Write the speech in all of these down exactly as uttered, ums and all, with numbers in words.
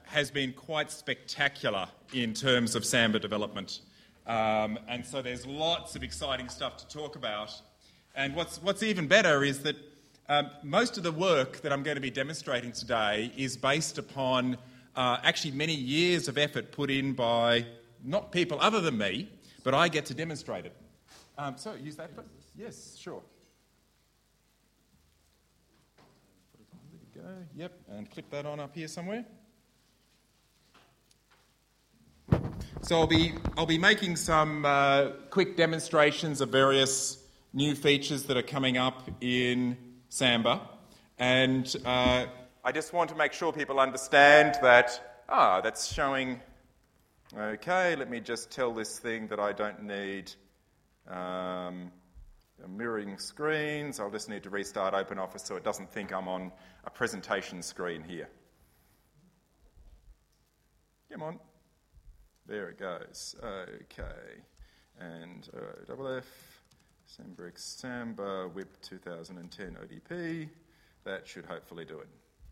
has been quite spectacular in terms of Samba development. Um, and so there's lots of exciting stuff to talk about. And what's, what's even better is that um, most of the work that I'm going to be demonstrating today is based upon uh, actually many years of effort put in by not people other than me, but I get to demonstrate it. Um, so, use that, please? Yes, sure. There we go. Yep, and clip that on up here somewhere. So I'll be I'll be making some uh, quick demonstrations of various new features that are coming up in Samba, and uh, I just want to make sure people understand that ah that's showing. Okay, let me just tell this thing that I don't need um, mirroring screens. I'll just need to restart OpenOffice so it doesn't think I'm on a presentation screen here. Come on. There it goes. Okay. And uh, double F, Sambrix Samba, W I P two thousand ten O D P. That should hopefully do it.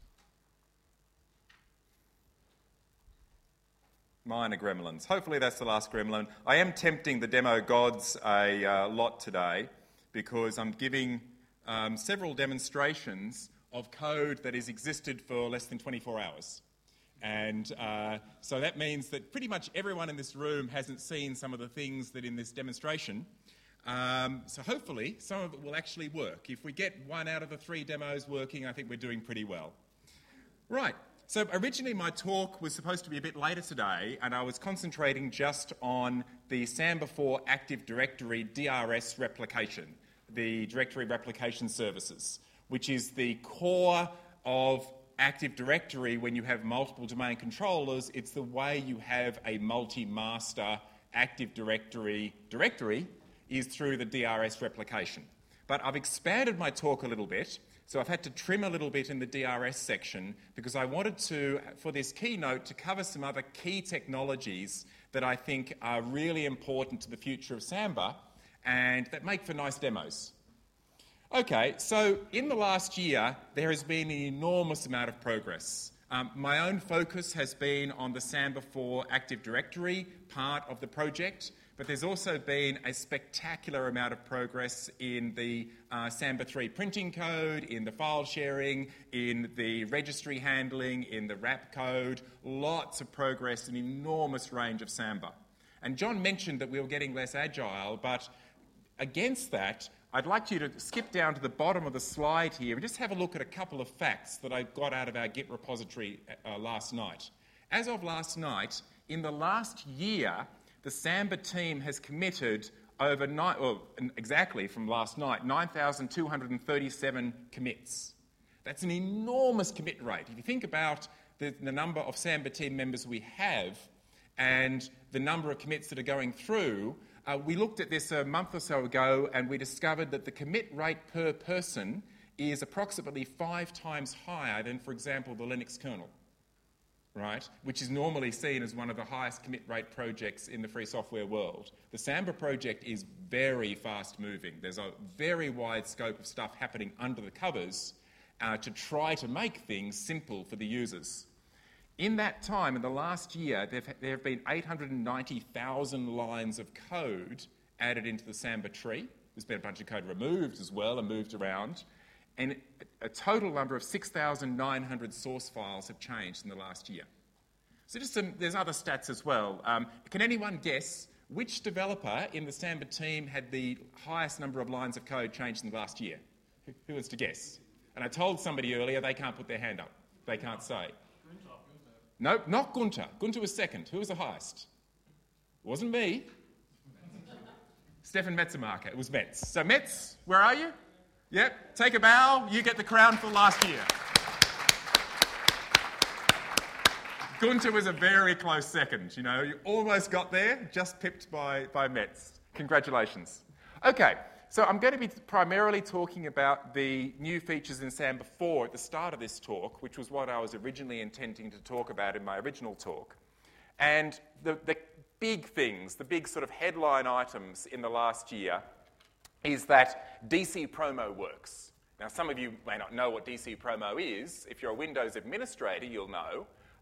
Minor gremlins. Hopefully that's the last gremlin. I am tempting the demo gods a uh, lot today because I'm giving um, several demonstrations of code that has existed for less than twenty-four hours. And uh, so that means that pretty much everyone in this room hasn't seen some of the things that in this demonstration. Um, so hopefully some of it will actually work. If we get one out of the three demos working, I think we're doing pretty well. Right. So originally my talk was supposed to be a bit later today, and I was concentrating just on the Samba four Active Directory D R S replication, the Directory Replication Services, which is the core of Active Directory. When you have multiple domain controllers, it's the way you have a multi-master Active Directory directory is through the D R S replication. But I've expanded my talk a little bit, so I've had to trim a little bit in the D R S section because I wanted to, for this keynote, to cover some other key technologies that I think are really important to the future of Samba and that make for nice demos. Okay, so in the last year, there has been an enormous amount of progress. Um, my own focus has been on the Samba four Active Directory part of the project, but there's also been a spectacular amount of progress in the uh, Samba three printing code, in the file sharing, in the registry handling, in the wrap code. Lots of progress, an enormous range of Samba. And John mentioned that we were getting less agile, but against that, I'd like you to skip down to the bottom of the slide here and just have a look at a couple of facts that I got out of our Git repository uh, last night. As of last night, in the last year, the Samba team has committed over, nine, well, exactly from last night, nine thousand two hundred thirty-seven commits. That's an enormous commit rate. If you think about the, the number of Samba team members we have and the number of commits that are going through, Uh, we looked at this a month or so ago and we discovered that the commit rate per person is approximately five times higher than, for example, the Linux kernel, right? Which is normally seen as one of the highest commit rate projects in the free software world. The Samba project is very fast moving. There's a very wide scope of stuff happening under the covers uh, to try to make things simple for the users. In that time, in the last year, there have been eight hundred ninety thousand lines of code added into the Samba tree. There's been a bunch of code removed as well and moved around. And a total number of six thousand nine hundred source files have changed in the last year. So just some, there's other stats as well. Um, can anyone guess which developer in the Samba team had the highest number of lines of code changed in the last year? Who, who wants to guess? And I told somebody earlier they can't put their hand up. They can't say. No, not Gunter. Gunter was second. Who was the highest? It wasn't me. Stefan Metzemacher. It was Metz. So Metz, where are you? Yep. Take a bow. You get the crown for last year. Gunter was a very close second. You know, you almost got there, just pipped by, by Metz. Congratulations. Okay. So I'm going to be primarily talking about the new features in Samba four at the start of this talk, which was what I was originally intending to talk about in my original talk. And the, the big things, the big sort of headline items in the last year is that D C Promo works. Now, some of you may not know what D C Promo is. If you're a Windows administrator, you'll know.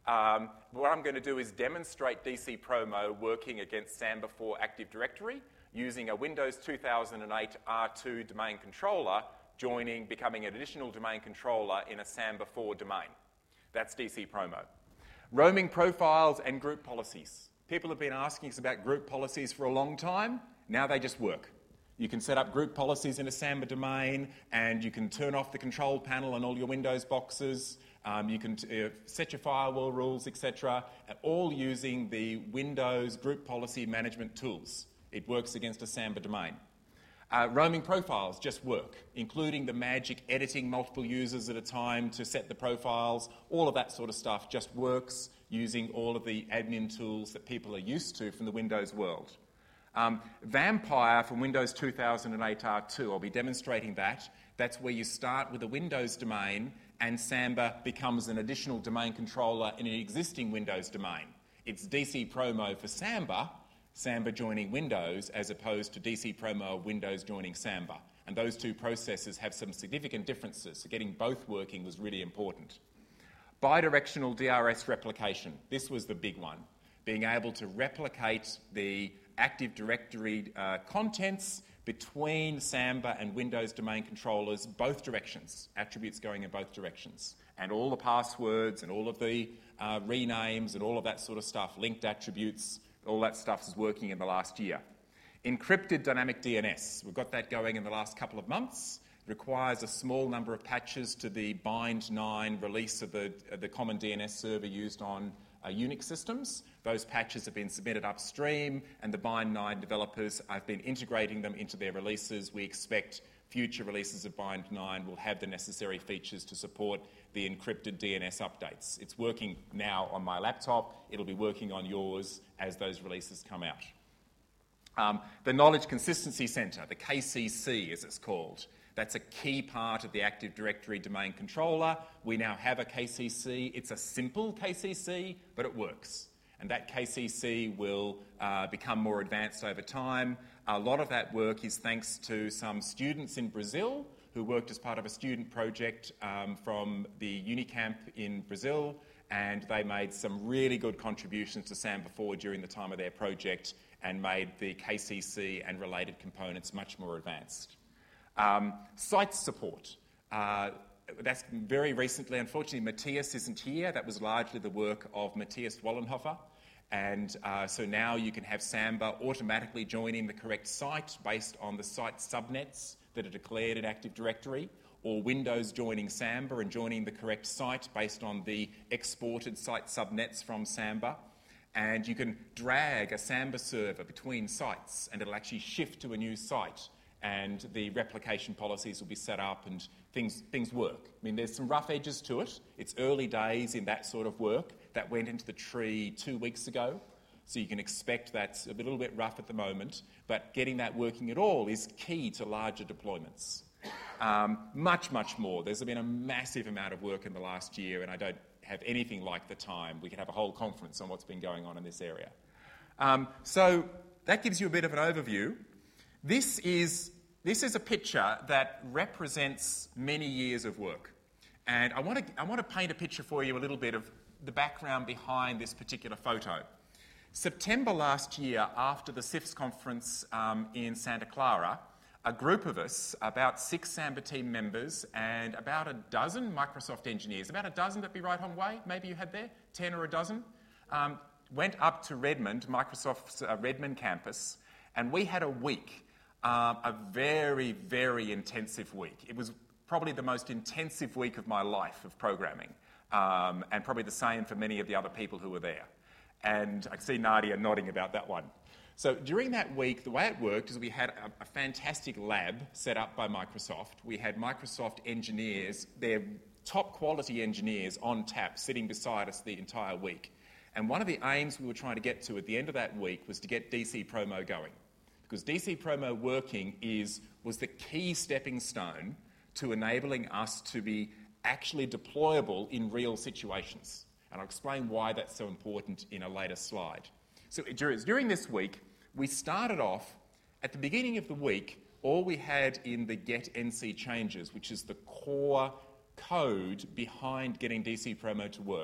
Um, what I'm going to do is demonstrate D C Promo working against Samba four Active Directory using a Windows two thousand eight R two domain controller joining, becoming an additional domain controller in a Samba four domain. That's D C Promo. Roaming profiles and group policies. People have been asking us about group policies for a long time. Now they just work. You can set up group policies in a Samba domain, and you can turn off the control panel on all your Windows boxes. Um, you can t- uh, set your firewall rules, et cetera, all using the Windows group policy management tools. It works against a Samba domain. Uh, roaming profiles just work, including the magic editing multiple users at a time to set the profiles. All of that sort of stuff just works using all of the admin tools that people are used to from the Windows world. Um, Vampire from Windows two thousand eight R two, I'll be demonstrating that. That's where you start with a Windows domain and Samba becomes an additional domain controller in an existing Windows domain. It's D C Promo for Samba, Samba joining Windows, as opposed to D C Promo Windows joining Samba. And those two processes have some significant differences, so getting both working was really important. Bidirectional D R S replication. This was the big one. Being able to replicate the Active Directory uh, contents between Samba and Windows domain controllers, both directions, attributes going in both directions, and all the passwords and all of the uh, renames and all of that sort of stuff, linked attributes, all that stuff is working in the last year. Encrypted dynamic D N S, we've got that going in the last couple of months. It requires a small number of patches to the Bind nine release of the, uh, the common D N S server used on uh, Unix systems. Those patches have been submitted upstream, and the Bind nine developers have been integrating them into their releases. We expect future releases of Bind nine will have the necessary features to support the encrypted D N S updates. It's working now on my laptop. It'll be working on yours as those releases come out. Um, the Knowledge Consistency Center, the K C C as it's called, that's a key part of the Active Directory domain controller. We now have a K C C. It's a simple K C C, but it works. And that K C C will uh, become more advanced over time. A lot of that work is thanks to some students in Brazil who worked as part of a student project um, from the Unicamp in Brazil, and they made some really good contributions to Samba four during the time of their project and made the K C C and related components much more advanced. Um, site support. Uh, that's very recently, unfortunately, Matthias isn't here. That was largely the work of Matthias Wallenhofer. And uh, so now you can have Samba automatically joining the correct site based on the site subnets that are declared in Active Directory, or Windows joining Samba and joining the correct site based on the exported site subnets from Samba. And you can drag a Samba server between sites and it'll actually shift to a new site, and the replication policies will be set up and things, things work. I mean, there's some rough edges to it. It's early days in that sort of work. That went into the tree two weeks ago, so you can expect that's a little bit rough at the moment, but getting that working at all is key to larger deployments. Um, much, much more. There's been a massive amount of work in the last year, and I don't have anything like the time. We could have a whole conference on what's been going on in this area. Um, so that gives you a bit of an overview. This is, this is a picture that represents many years of work. And I want to I want to paint a picture for you a little bit of the background behind this particular photo. September last year, after the C I F S conference um, in Santa Clara, a group of us, about six Samba team members and about a dozen Microsoft engineers, about a dozen, that'd be right, Hong Wei? Maybe you had there? Ten or a dozen? Um, went up to Redmond, Microsoft's uh, Redmond campus, and we had a week, um, a very, very intensive week. It was probably the most intensive week of my life of programming, um, and probably the same for many of the other people who were there. And I can see Nadia nodding about that one. So during that week, the way it worked is we had a, a fantastic lab set up by Microsoft. We had Microsoft engineers, their top quality engineers on tap, sitting beside us the entire week. And one of the aims we were trying to get to at the end of that week was to get D C Promo going. Because D C Promo working is, was the key stepping stone to enabling us to be actually deployable in real situations. And I'll explain why that's so important in a later slide. So during this week, we started off, at the beginning of the week, all we had in the get N C changes, which is the core code behind getting D C Promo to work,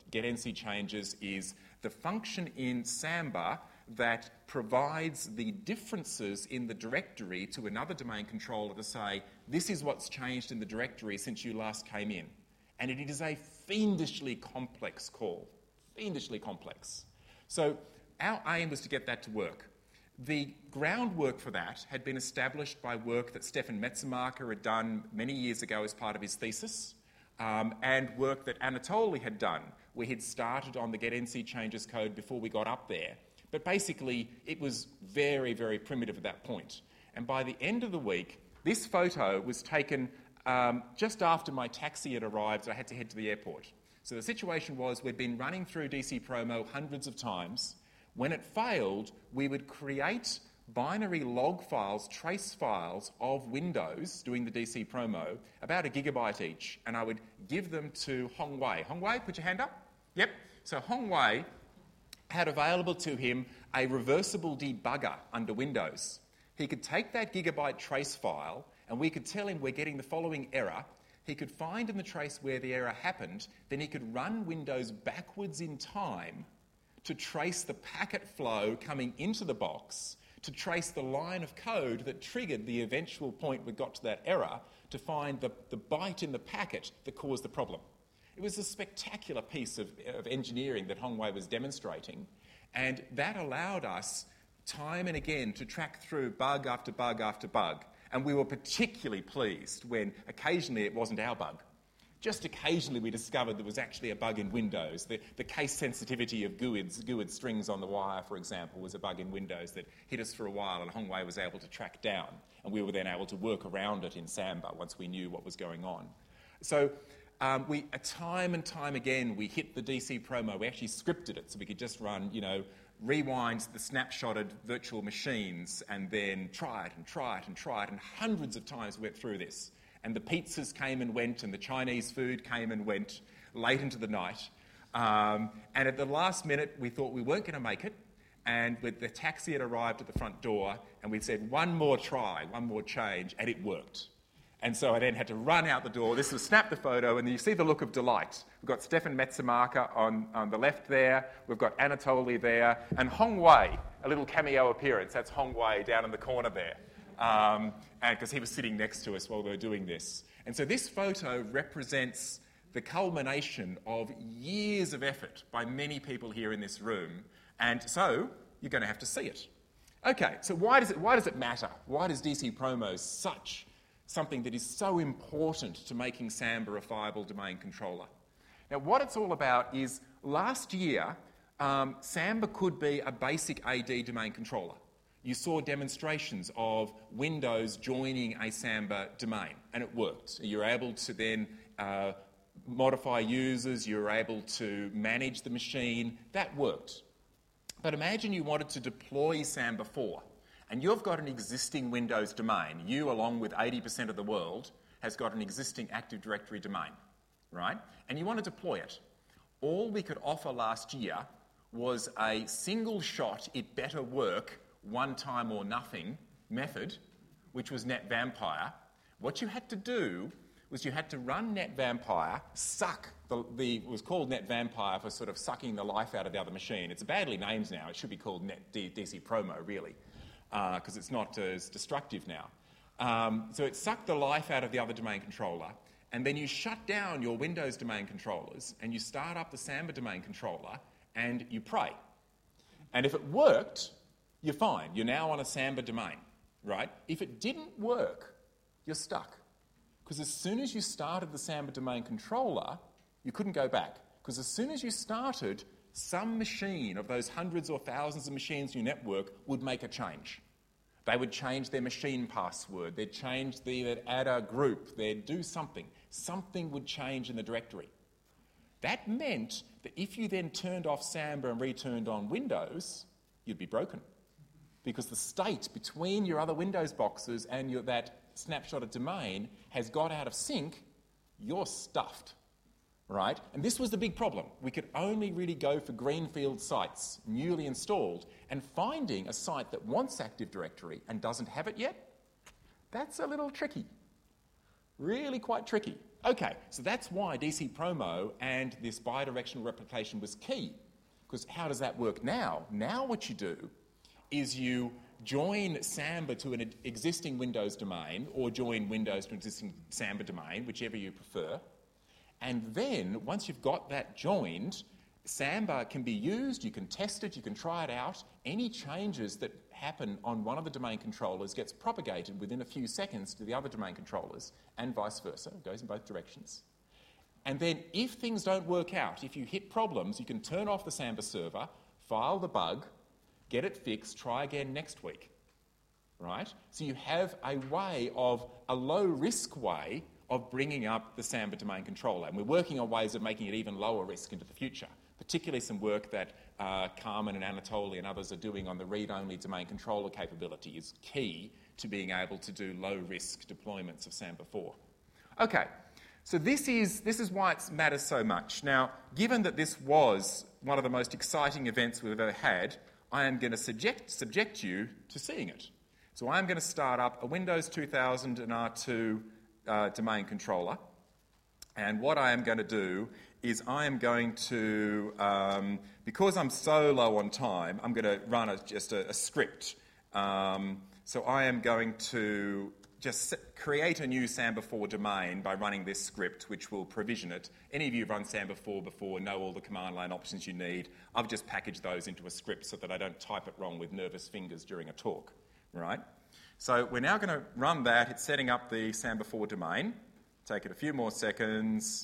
get N C changes is the function in Samba that provides the differences in the directory to another domain controller to say, this is what's changed in the directory since you last came in. And it is a fiendishly complex call, fiendishly complex. So our aim was to get that to work. The groundwork for that had been established by work that Stefan Metzemacher had done many years ago as part of his thesis, um, and work that Anatoly had done, where he'd started on the get N C changes code before we got up there. But basically, it was very, very primitive at that point. And by the end of the week, this photo was taken um, just after my taxi had arrived, so I had to head to the airport. So the situation was we'd been running through D C Promo hundreds of times. When it failed, we would create binary log files, trace files of Windows doing the D C Promo, about a gigabyte each, and I would give them to Hong Wei. Hong Wei, put your hand up. Yep. So Hong Wei had available to him a reversible debugger under Windows. He could take that gigabyte trace file and we could tell him we're getting the following error. He could find in the trace where the error happened, then he could run Windows backwards in time to trace the packet flow coming into the box, to trace the line of code that triggered the eventual point we got to that error, to find the, the byte in the packet that caused the problem. It was a spectacular piece of, of engineering that Hong Wei was demonstrating, and that allowed us time and again to track through bug after bug after bug. And we were particularly pleased when occasionally it wasn't our bug. Just occasionally we discovered there was actually a bug in Windows. The, the case sensitivity of G U I Ds, G U I D strings on the wire, for example, was a bug in Windows that hit us for a while, and Hong Wei was able to track down. And we were then able to work around it in Samba once we knew what was going on. So um, we, uh, time and time again, we hit the D C Promo. We actually scripted it so we could just run, you know, rewind the snapshotted virtual machines and then try it and try it and try it. And hundreds of times we went through this. And the pizzas came and went, and the Chinese food came and went late into the night. Um, and at the last minute, we thought we weren't going to make it. And with the taxi had arrived at the front door, and we said, one more try, one more change, and it worked. And so I then had to run out the door. This was snap the photo, and you see the look of delight. We've got Stefan Metzemacher on, on the left there. We've got Anatoly there. And Hong Wei, a little cameo appearance. That's Hong Wei down in the corner there. Um, and because he was sitting next to us while we were doing this. And so this photo represents the culmination of years of effort by many people here in this room. And so you're going to have to see it. Okay, so why does it, why does it matter? Why does D C Promo such something that is so important to making Samba a viable domain controller? Now, what it's all about is last year, um, Samba could be a basic A D domain controller. You saw demonstrations of Windows joining a Samba domain, and it worked. You're able to then uh, modify users, you're able to manage the machine. That worked. But imagine you wanted to deploy Samba four, and you've got an existing Windows domain. You, along with eighty percent of the world, has got an existing Active Directory domain, right? And you want to deploy it. All we could offer last year was a single shot, it better work, one time or nothing method, which was NetVampire. What you had to do was you had to run NetVampire, suck, the, the it was called NetVampire for sort of sucking the life out of the other machine. It's badly named now. It should be called Net D C Promo, really, because uh, it's not as destructive now. Um, so it sucked the life out of the other domain controller, and then you shut down your Windows domain controllers, and you start up the Samba domain controller, and you pray. And if it worked, you're fine. You're now on a Samba domain, right? If it didn't work, you're stuck. Because as soon as you started the Samba domain controller, you couldn't go back. Because as soon as you started, some machine of those hundreds or thousands of machines in your network would make a change. They would change their machine password. They'd change the, they'd add a group. They'd do something. Something would change in the directory. That meant that if you then turned off Samba and returned on Windows, you'd be broken. Because the state between your other Windows boxes and your, that snapshotted domain has got out of sync, you're stuffed, right? And this was the big problem. We could only really go for greenfield sites, newly installed, and finding a site that wants Active Directory and doesn't have it yet, that's a little tricky. Really quite tricky. Okay, so that's why D C Promo and this bidirectional replication was key. Because how does that work now? Now what you do is you join Samba to an existing Windows domain or join Windows to an existing Samba domain, whichever you prefer. And then, once you've got that joined, Samba can be used, you can test it, you can try it out. Any changes that happen on one of the domain controllers gets propagated within a few seconds to the other domain controllers, and vice versa. It goes in both directions. And then if things don't work out, if you hit problems, you can turn off the Samba server, file the bug, get it fixed, try again next week. Right? So you have a way of, a low-risk way of bringing up the Samba domain controller. And we're working on ways of making it even lower risk into the future, particularly some work that uh, Carmen and Anatoly and others are doing on the read-only domain controller capability is key to being able to do low-risk deployments of Samba four. Okay, so this is, this is why it matters so much. Now, given that this was one of the most exciting events we've ever had, I am going to subject, subject you to seeing it. So I'm going to start up a Windows two thousand and R two uh, domain controller. And what I am going to do is I am going to, um, because I'm so low on time, I'm going to run a, just a, a script. Um, so I am going to just create a new Samba four domain by running this script, which will provision it. Any of you who've run Samba four before know all the command line options you need. I've just packaged those into a script so that I don't type it wrong with nervous fingers during a talk. Right? So we're now going to run that. It's setting up the Samba four domain. Take it a few more seconds.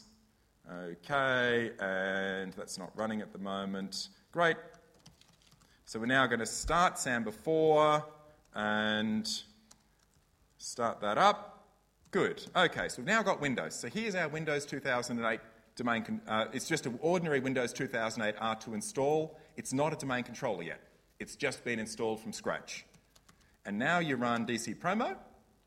Okay, and that's not running at the moment. Great. So we're now going to start Samba four and start that up. Good. Okay, so we've now got Windows. So here's our Windows two thousand eight domain. Con- uh, it's just an ordinary Windows two thousand eight R two install. It's not a domain controller yet. It's just been installed from scratch. And now you run D C Promo.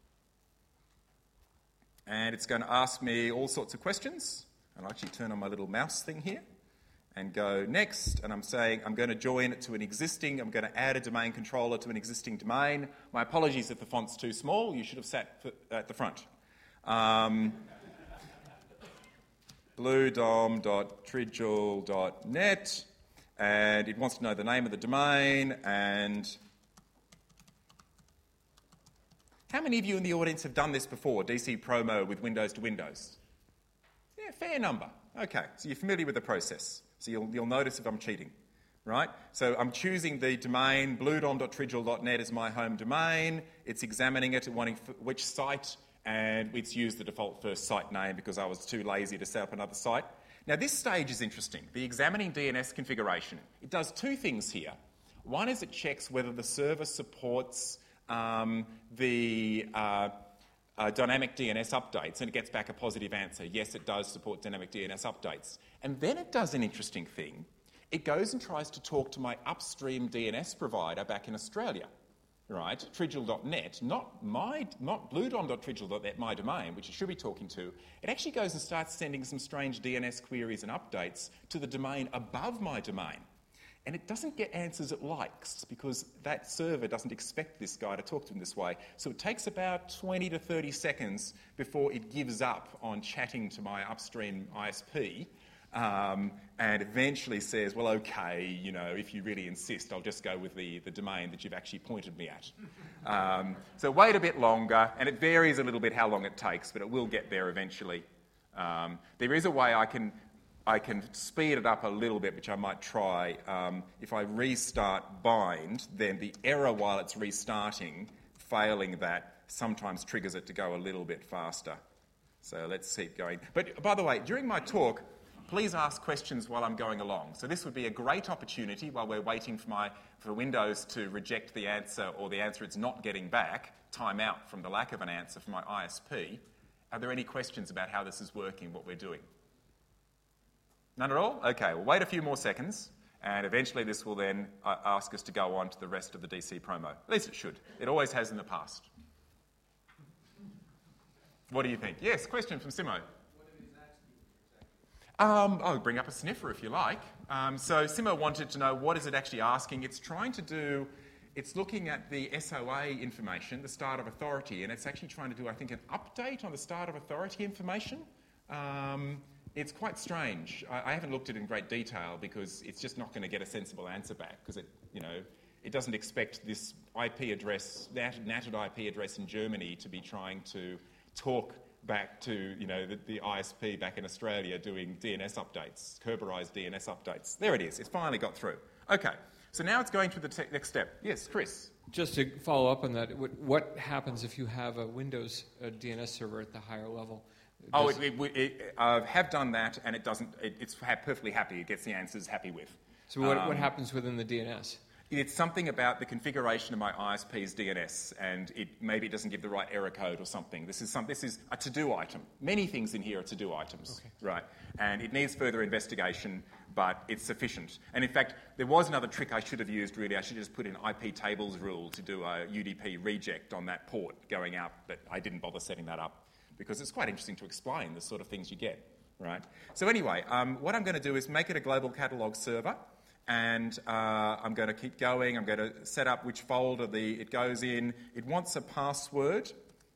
And it's going to ask me all sorts of questions. I'll actually turn on my little mouse thing here and go next. And I'm saying I'm going to join it to an existing, I'm going to add a domain controller to an existing domain. My apologies if the font's too small. You should have sat at the front. Um, bluedom dot tridgel dot net. And it wants to know the name of the domain. And how many of you in the audience have done this before, D C Promo with Windows to Windows? Yeah, fair number. Okay, so you're familiar with the process. So you'll, you'll notice if I'm cheating, right? So I'm choosing the domain, bluedom dot tridgel dot net is my home domain. It's examining it and wanting f- which site, and it's used the default first site name because I was too lazy to set up another site. Now this stage is interesting. The examining D N S configuration. It does two things here. One is it checks whether the server supports um, the uh, Uh, dynamic D N S updates, and it gets back a positive answer. Yes, it does support dynamic D N S updates. And then it does an interesting thing. It goes and tries to talk to my upstream D N S provider back in Australia, right? tridgel dot net, not my, not bluedom dot tridgel dot net, my domain, which it should be talking to. It actually goes and starts sending some strange D N S queries and updates to the domain above my domain. And it doesn't get answers it likes because that server doesn't expect this guy to talk to him this way. So it takes about twenty to thirty seconds before it gives up on chatting to my upstream I S P um, and eventually says, well, okay, you know, if you really insist, I'll just go with the, the domain that you've actually pointed me at. Um, so wait a bit longer, and it varies a little bit how long it takes, but it will get there eventually. Um, there is a way I can... I can speed it up a little bit, which I might try. Um, if I restart bind, then the error while it's restarting, failing that, sometimes triggers it to go a little bit faster. So let's keep going. But by the way, during my talk, please ask questions while I'm going along. So this would be a great opportunity while we're waiting for, my, for Windows to reject the answer or the answer it's not getting back, time out from the lack of an answer from my I S P. Are there any questions about how this is working, what we're doing? None at all? Okay, we'll wait a few more seconds, and eventually this will then uh, ask us to go on to the rest of the D C Promo. At least it should. It always has in the past. What do you think? Yes, question from Simo. What are these asking? Um, I'll bring up a sniffer if you like. Um, so Simo wanted to know what is it actually asking. It's trying to do, it's looking at the S O A information, the start of authority, and it's actually trying to do, I think, an update on the start of authority information. Um, it's quite strange. I, I haven't looked at it in great detail because it's just not going to get a sensible answer back because it, you know, it doesn't expect this I P address, that natted I P address in Germany to be trying to talk back to, you know, the, the I S P back in Australia doing D N S updates, Kerberized D N S updates. There it is. It's finally got through. Okay. So now it's going to the te- next step. Yes, Chris. Just to follow up on that, what, what happens if you have a Windows a D N S server at the higher level? Does oh, it, it, it, uh, have done that, and it doesn't. It, it's perfectly happy. It gets the answers happy with. So what, um, what happens within the D N S? It's something about the configuration of my I S P's D N S, and it maybe it doesn't give the right error code or something. This is some. This is a to-do item. Many things in here are to-do items, okay. Right? And it needs further investigation, but it's sufficient. And in fact, there was another trick I should have used. Really, I should just put in I P tables rule to do a U D P reject on that port going out, but I didn't bother setting that up because it's quite interesting to explain the sort of things you get, right? So anyway, um, what I'm going to do is make it a global catalog server. And uh, I'm going to keep going. I'm going to set up which folder the, it goes in. It wants a password.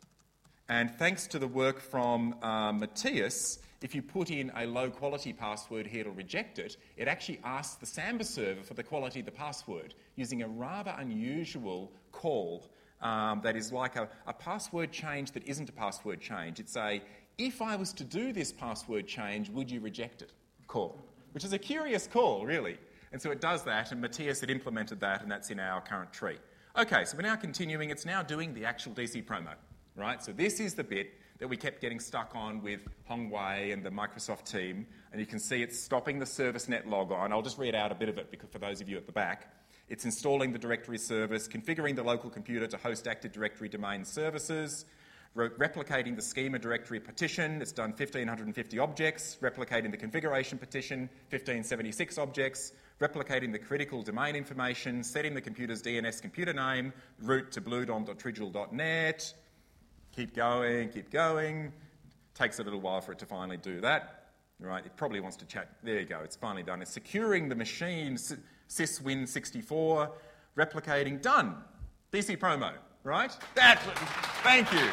And thanks to the work from uh, Matthias, if you put in a low-quality password here, it'll reject it. It actually asks the Samba server for the quality of the password using a rather unusual call um, that is like a, a password change that isn't a password change. It's a, if I was to do this password change, would you reject it? Call, which is a curious call, really. And so it does that, and Matthias had implemented that, and that's in our current tree. Okay, so we're now continuing. It's now doing the actual D C promo, right? So this is the bit that we kept getting stuck on with Hongwei and the Microsoft team, and you can see it's stopping the ServiceNet log on. I'll just read out a bit of it because for those of you at the back. It's installing the directory service, configuring the local computer to host Active Directory domain services, re- replicating the schema directory partition. It's done one thousand five hundred fifty objects, replicating the configuration partition, one thousand five hundred seventy-six objects, replicating the critical domain information, setting the computer's D N S computer name, route to bluedom dot trigil dot net. Keep going, keep going. Takes a little while for it to finally do that. Right, it probably wants to chat. There you go, it's finally done. It's securing the machine, syswin sixty-four, replicating, done. D C promo, right? That's what, thank you.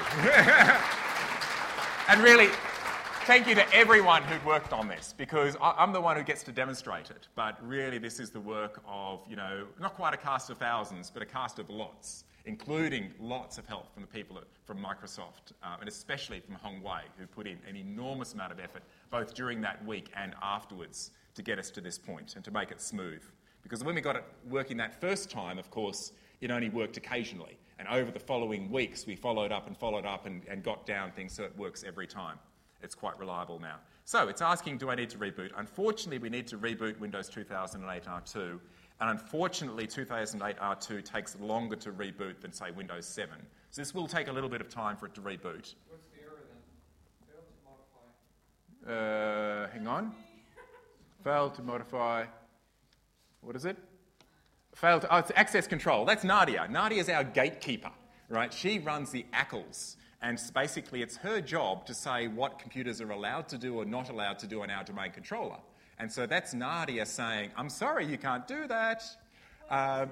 And really, thank you to everyone who'd worked on this, because I'm the one who gets to demonstrate it. But really, this is the work of, you know, not quite a cast of thousands, but a cast of lots, including lots of help from the people at, from Microsoft, uh, and especially from Hongwei, who put in an enormous amount of effort, both during that week and afterwards, to get us to this point and to make it smooth. Because when we got it working that first time, of course, it only worked occasionally. And over the following weeks, we followed up and followed up and, and got down things so it works every time. It's quite reliable now. So it's asking, do I need to reboot? Unfortunately, we need to reboot Windows two thousand eight R two. And unfortunately, two thousand eight R two takes longer to reboot than, say, Windows seven. So this will take a little bit of time for it to reboot. What's the error then? Failed to modify. Uh, hang on. Failed to modify. What is it? Failed to, oh, it's access control. That's Nadia. Nadia is our gatekeeper, right? She runs the A C Ls. And basically, it's her job to say what computers are allowed to do or not allowed to do on our domain controller. And so that's Nadia saying, I'm sorry, you can't do that. Uh,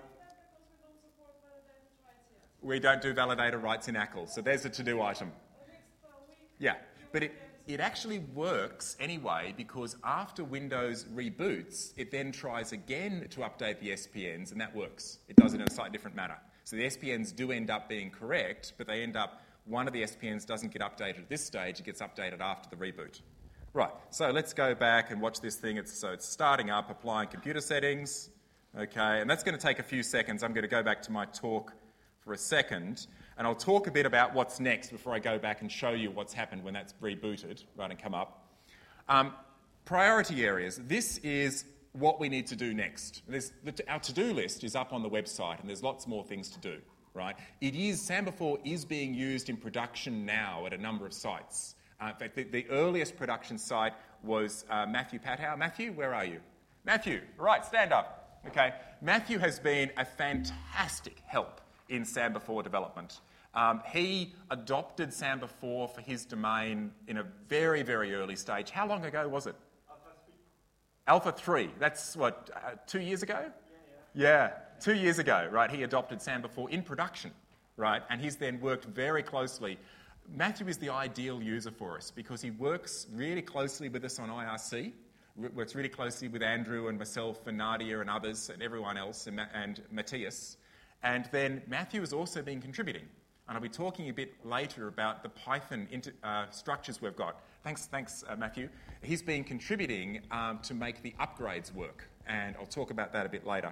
we don't do validator rights in A C L, so there's a to-do item. Yeah, but it, it actually works anyway, because after Windows reboots, it then tries again to update the S P Ns, and that works. It does it in a slightly different manner. So the S P Ns do end up being correct, but they end up, one of the S P Ns doesn't get updated at this stage, it gets updated after the reboot. Right, so let's go back and watch this thing. It's, so it's starting up, applying computer settings. Okay, and that's going to take a few seconds. I'm going to go back to my talk for a second, and I'll talk a bit about what's next before I go back and show you what's happened when that's rebooted, right, and come up. Um, priority areas. This is what we need to do next. There's, the, our to-do list is up on the website, and there's lots more things to do, right? It is, Samba four is being used in production now at a number of sites. Uh, in fact, the, the earliest production site was uh, Matthew Patow. Matthew, where are you? Matthew, right, stand up. Okay, Matthew has been a fantastic help in Samba four development. Um, he adopted Samba four for his domain in a very, very early stage. How long ago was it? Alpha three. Alpha three. That's, what, uh, two years ago? Yeah, yeah. Yeah, two years ago, right, he adopted Samba four in production, right, and he's then worked very closely. Matthew is the ideal user for us because he works really closely with us on I R C, works really closely with Andrew and myself and Nadia and others and everyone else and, Ma- and Matthias. And then Matthew has also been contributing. And I'll be talking a bit later about the Python inter, uh, structures we've got. Thanks, thanks, uh, Matthew. He's been contributing um, to make the upgrades work, and I'll talk about that a bit later.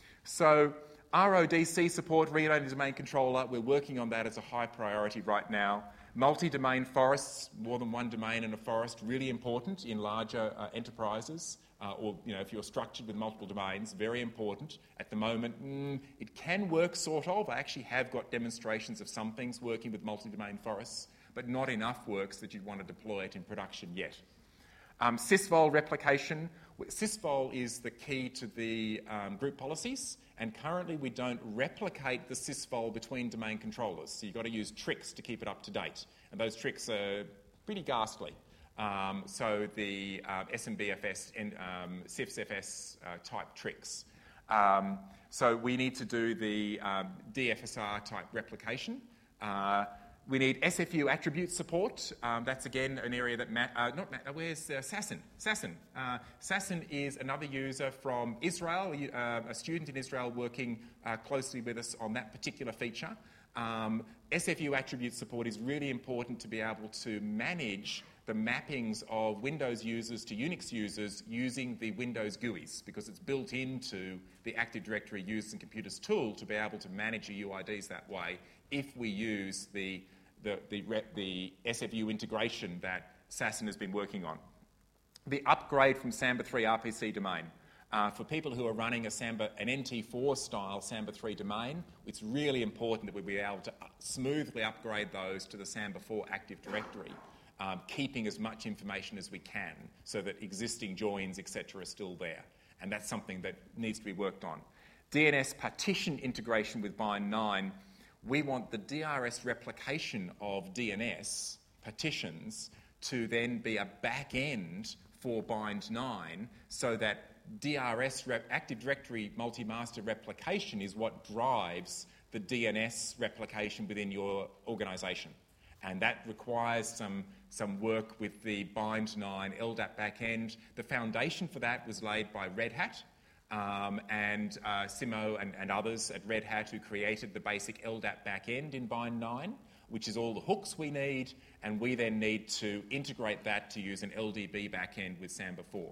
So, R O D C support, read-only domain controller, we're working on that as a high priority right now. Multi-domain forests, more than one domain in a forest, really important in larger uh, enterprises. Uh, or, you know, if you're structured with multiple domains, very important. At the moment, mm, it can work sort of. I actually have got demonstrations of some things working with multi-domain forests, but not enough works that you'd want to deploy it in production yet. Um, sysvol replication. Sysvol is the key to the um, group policies, and currently we don't replicate the sysvol between domain controllers. So you've got to use tricks to keep it up to date, and those tricks are pretty ghastly. Um, so the uh, S M B F S and um, C I F S F S uh, type tricks. Um, so we need to do the um, D F S R type replication. Uh, we need S F U attribute support. Um, that's again an area that Matt, uh, not Matt, uh, where's uh, Sasson? Sasson. Uh, Sasson is another user from Israel, uh, a student in Israel working uh, closely with us on that particular feature. Um, S F U attribute support is really important to be able to manage the mappings of Windows users to Unix users using the Windows G U Is, because it's built into the Active Directory Users and Computers tool to be able to manage your U I Ds that way if we use the, the, the, the S F U integration that Sasson has been working on. The upgrade from Samba three R P C domain. Uh, for people who are running a Samba, an N T four style Samba three domain, it's really important that we be able to smoothly upgrade those to the Samba four Active Directory. Um, keeping as much information as we can so that existing joins, et cetera, are still there. And that's something that needs to be worked on. D N S partition integration with bind nine. We want the D R S replication of D N S partitions to then be a back end for bind nine so that D R S, rep- Active Directory multi-master replication, is what drives the D N S replication within your organisation. And that requires some, some work with the bind nine L D A P backend. The foundation for that was laid by Red Hat um, and uh, Simo and, and others at Red Hat who created the basic L D A P backend in bind nine, which is all the hooks we need, and we then need to integrate that to use an L D B backend with Samba four.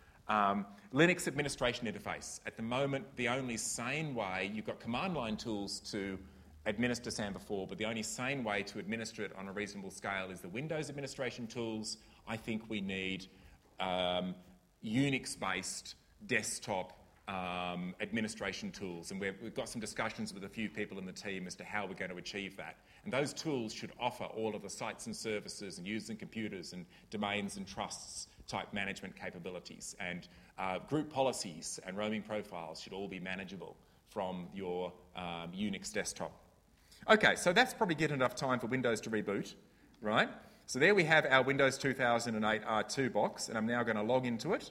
Um, Linux administration interface. At the moment, the only sane way, you've got command line tools to administer Samba four, but the only sane way to administer it on a reasonable scale is the Windows administration tools. I think we need um, Unix-based desktop um, administration tools, and we've, we've got some discussions with a few people in the team as to how we're going to achieve that. And those tools should offer all of the sites and services and users and computers and domains and trusts type management capabilities. And uh, group policies and roaming profiles should all be manageable from your um, Unix desktop. Okay, so that's probably getting enough time for Windows to reboot, right? So there we have our Windows two thousand eight R two box, and I'm now going to log into it.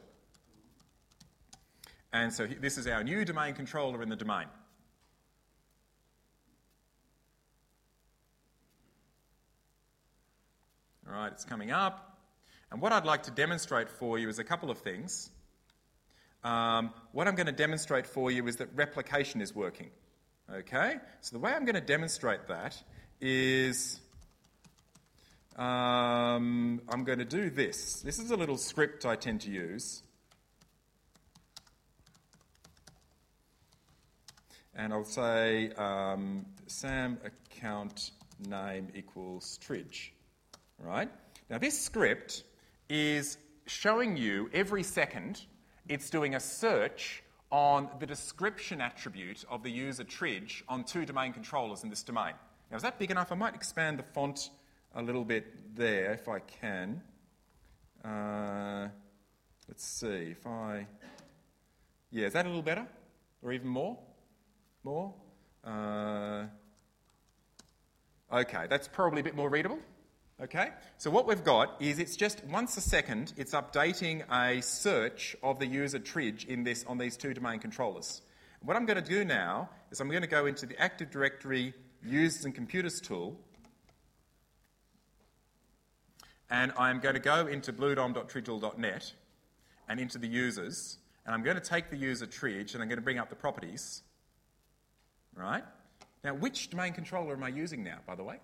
And so this is our new domain controller in the domain. All right, it's coming up. And what I'd like to demonstrate for you is a couple of things. Um, what I'm going to demonstrate for you is that replication is working. Okay, so the way I'm going to demonstrate that is um, I'm going to do this. This is a little script I tend to use. And I'll say um, Sam account name equals Tridge. Right? Now this script is showing you every second it's doing a search on the description attribute of the user Tridge on two domain controllers in this domain. Now, is that big enough? I might expand the font a little bit there if I can. Uh, let's see if I... Yeah, is that a little better? Or even more? More? Uh, okay, that's probably a bit more readable. Okay, so what we've got is it's just once a second, it's updating a search of the user Tridge in this, on these two domain controllers. What I'm going to do now is I'm going to go into the Active Directory Users and Computers tool, and I'm going to go into bluedom dot tridgel dot net and into the users, and I'm going to take the user Tridge and I'm going to bring up the properties. Right? Now, which domain controller am I using now, by the way?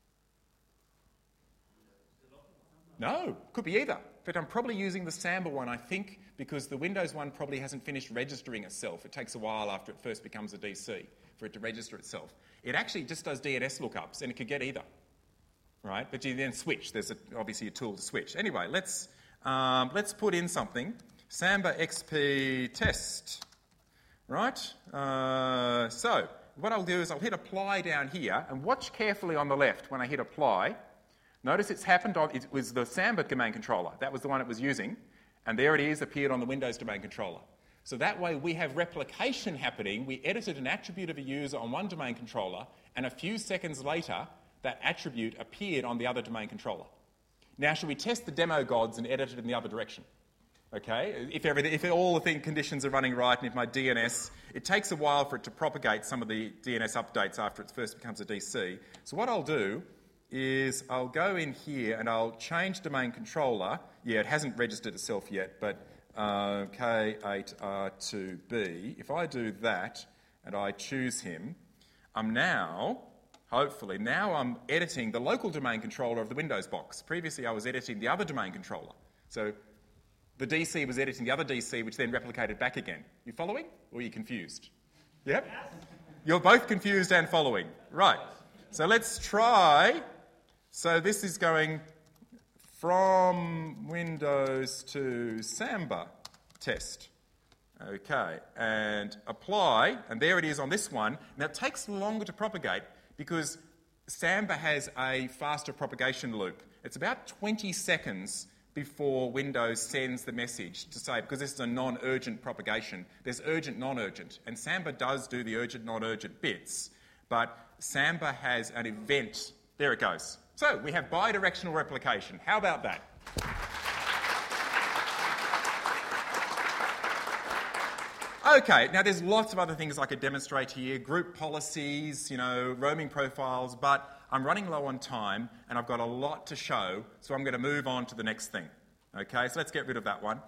No, could be either. In fact, I'm probably using the Samba one, I think, because the Windows one probably hasn't finished registering itself. It takes a while after it first becomes a D C for it to register itself. It actually just does D N S lookups, and it could get either. Right? But you then switch. There's a, obviously a tool to switch. Anyway, let's, um, let's put in something. Samba X P test. Right? Uh, so, what I'll do is I'll hit apply down here, and watch carefully on the left when I hit apply. Notice it's happened on, it was the Samba domain controller. That was the one it was using. And there it is, appeared on the Windows domain controller. So that way we have replication happening. We edited an attribute of a user on one domain controller, and a few seconds later, that attribute appeared on the other domain controller. Now, should we test the demo gods and edit it in the other direction? Okay, if, everything, if all the thing, conditions are running right, and if my D N S, it takes a while for it to propagate some of the D N S updates after it first becomes a D C. So what I'll do is I'll go in here and I'll change domain controller. Yeah, it hasn't registered itself yet, but uh, K eight R two B. If I do that and I choose him, I'm now, hopefully, now I'm editing the local domain controller of the Windows box. Previously, I was editing the other domain controller. So the D C was editing the other D C, which then replicated back again. You following, or are you confused? Yep. You're both confused and following. Right. So let's try. So this is going from Windows to Samba test. Okay, and apply, and there it is on this one. Now it takes longer to propagate because Samba has a faster propagation loop. It's about twenty seconds before Windows sends the message to say, because this is a non-urgent propagation, there's urgent, non-urgent, and Samba does do the urgent, non-urgent bits, but Samba has an event. There it goes. So we have bidirectional replication. How about that? Okay, now there's lots of other things I could demonstrate here, group policies, you know, roaming profiles, but I'm running low on time and I've got a lot to show, so I'm going to move on to the next thing. Okay, so let's get rid of that one.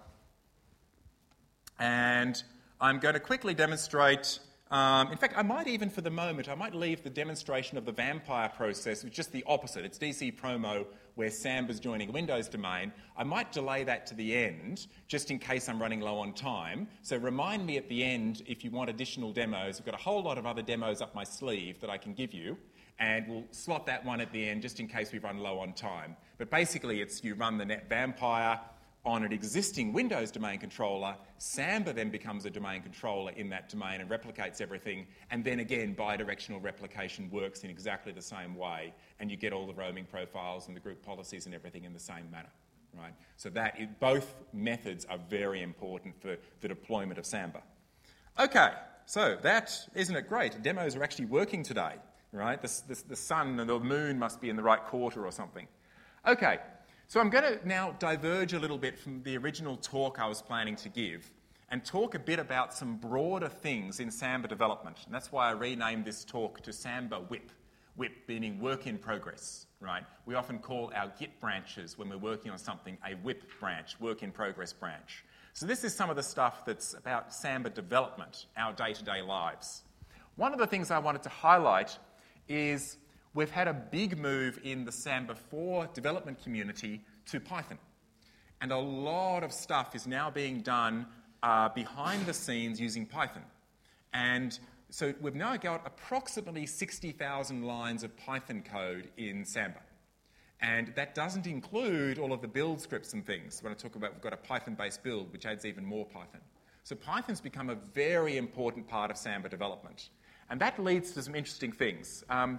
And I'm going to quickly demonstrate. Um, in fact, I might even, for the moment, I might leave the demonstration of the vampire process, which is just the opposite. It's D C promo, where Samba's joining a Windows domain. I might delay that to the end, just in case I'm running low on time. So remind me at the end if you want additional demos. I've got a whole lot of other demos up my sleeve that I can give you, and we'll slot that one at the end, just in case we run low on time. But basically, it's you run the net vampire on an existing Windows domain controller. Samba then becomes a domain controller in that domain and replicates everything. And then again, bidirectional replication works in exactly the same way. And you get all the roaming profiles and the group policies and everything in the same manner. Right? So that is, both methods are very important for the deployment of Samba. Okay, so that, isn't it great? Demos are actually working today. Right? The, the, the sun and the moon must be in the right quarter or something. Okay. So I'm going to now diverge a little bit from the original talk I was planning to give and talk a bit about some broader things in Samba development. And that's why I renamed this talk to Samba W I P. W I P meaning work in progress, right? We often call our Git branches when we're working on something a W I P branch, work in progress branch. So this is some of the stuff that's about Samba development, our day-to-day lives. One of the things I wanted to highlight is we've had a big move in the Samba four development community to Python. And a lot of stuff is now being done uh, behind the scenes using Python. And so we've now got approximately sixty thousand lines of Python code in Samba. And that doesn't include all of the build scripts and things. When I talk about we've got a Python-based build, which adds even more Python. So Python's become a very important part of Samba development. And that leads to some interesting things. Um,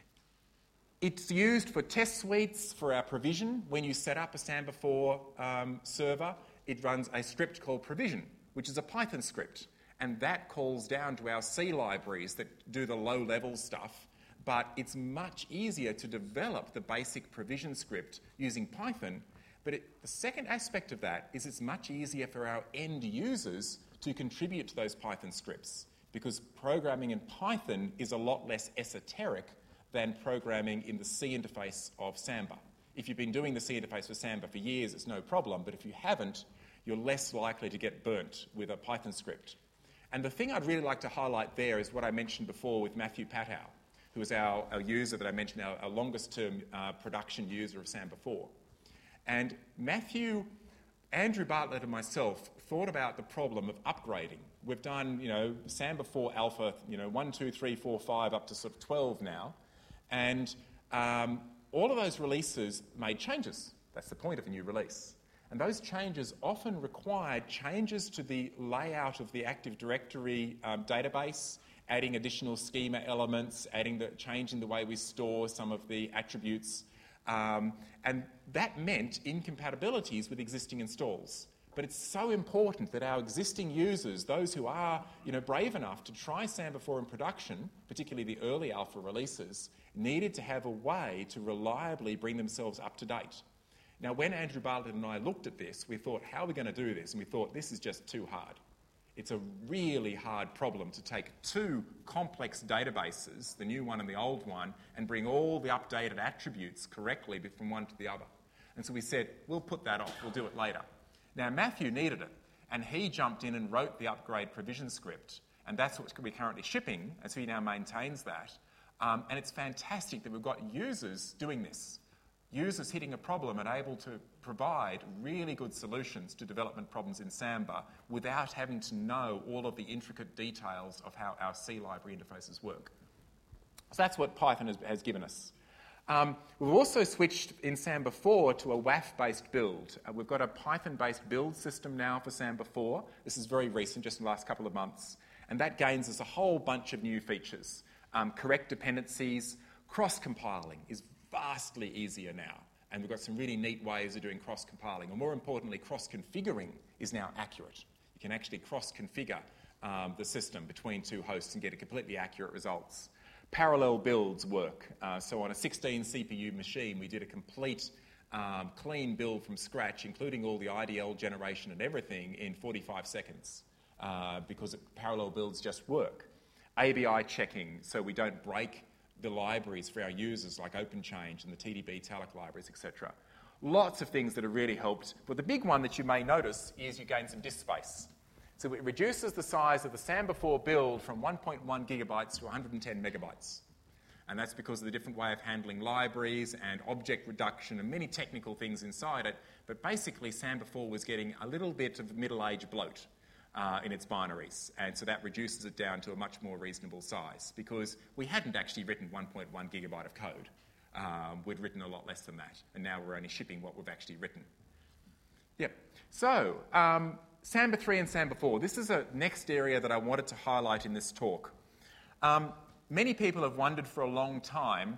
It's used for test suites, for our provision. When you set up a Samba four um, server, it runs a script called provision, which is a Python script. And that calls down to our C libraries that do the low-level stuff. But it's much easier to develop the basic provision script using Python. But it, the second aspect of that is it's much easier for our end users to contribute to those Python scripts, because programming in Python is a lot less esoteric than programming in the C interface of Samba. If you've been doing the C interface for Samba for years, it's no problem, but if you haven't, you're less likely to get burnt with a Python script. And the thing I'd really like to highlight there is what I mentioned before with Matthew Patow, who is our, our user that I mentioned, our, our longest-term uh, production user of Samba four. And Matthew, Andrew Bartlett and myself thought about the problem of upgrading. We've done, you know, Samba four Alpha, you know, one, two, three, four, five, up to sort of twelve now. And um, all of those releases made changes. That's the point of a new release. And those changes often required changes to the layout of the Active Directory um, database, adding additional schema elements, adding the changing the way we store some of the attributes. Um, and that meant incompatibilities with existing installs. But it's so important that our existing users, those who are you know, brave enough to try Samba four in production, particularly the early alpha releases, needed to have a way to reliably bring themselves up to date. Now, when Andrew Bartlett and I looked at this, we thought, how are we going to do this? And we thought, this is just too hard. It's a really hard problem to take two complex databases, the new one and the old one, and bring all the updated attributes correctly from one to the other. And so we said, we'll put that off, we'll do it later. Now, Matthew needed it, and he jumped in and wrote the upgrade provision script, and that's what we're currently shipping, and so he now maintains that. Um, and it's fantastic that we've got users doing this. Users hitting a problem and able to provide really good solutions to development problems in Samba without having to know all of the intricate details of how our C library interfaces work. So that's what Python has, has given us. Um, we've also switched in Samba four to a W A F-based build. Uh, we've got a Python-based build system now for Samba four. This is very recent, just in the last couple of months. And that gains us a whole bunch of new features. Um, correct dependencies, cross-compiling is vastly easier now. And we've got some really neat ways of doing cross-compiling. And more importantly, cross-configuring is now accurate. You can actually cross-configure um, the system between two hosts and get a completely accurate results. Parallel builds work. Uh, so on a sixteen C P U machine, we did a complete um, clean build from scratch, including all the I D L generation and everything, in forty-five seconds uh, because parallel builds just work. A B I checking, so we don't break the libraries for our users like OpenChange and the T D B Talc libraries, et cetera. Lots of things that have really helped. But the big one that you may notice is you gain some disk space. So it reduces the size of the Samba four build from one point one gigabytes to one hundred ten megabytes. And that's because of the different way of handling libraries and object reduction and many technical things inside it. But basically, Samba four was getting a little bit of middle-age bloat Uh, in its binaries, and so that reduces it down to a much more reasonable size because we hadn't actually written one point one gigabyte of code. Um, we'd written a lot less than that, and now we're only shipping what we've actually written. Yep. So, um, Samba three and Samba four. This is a next area that I wanted to highlight in this talk. Um, many people have wondered for a long time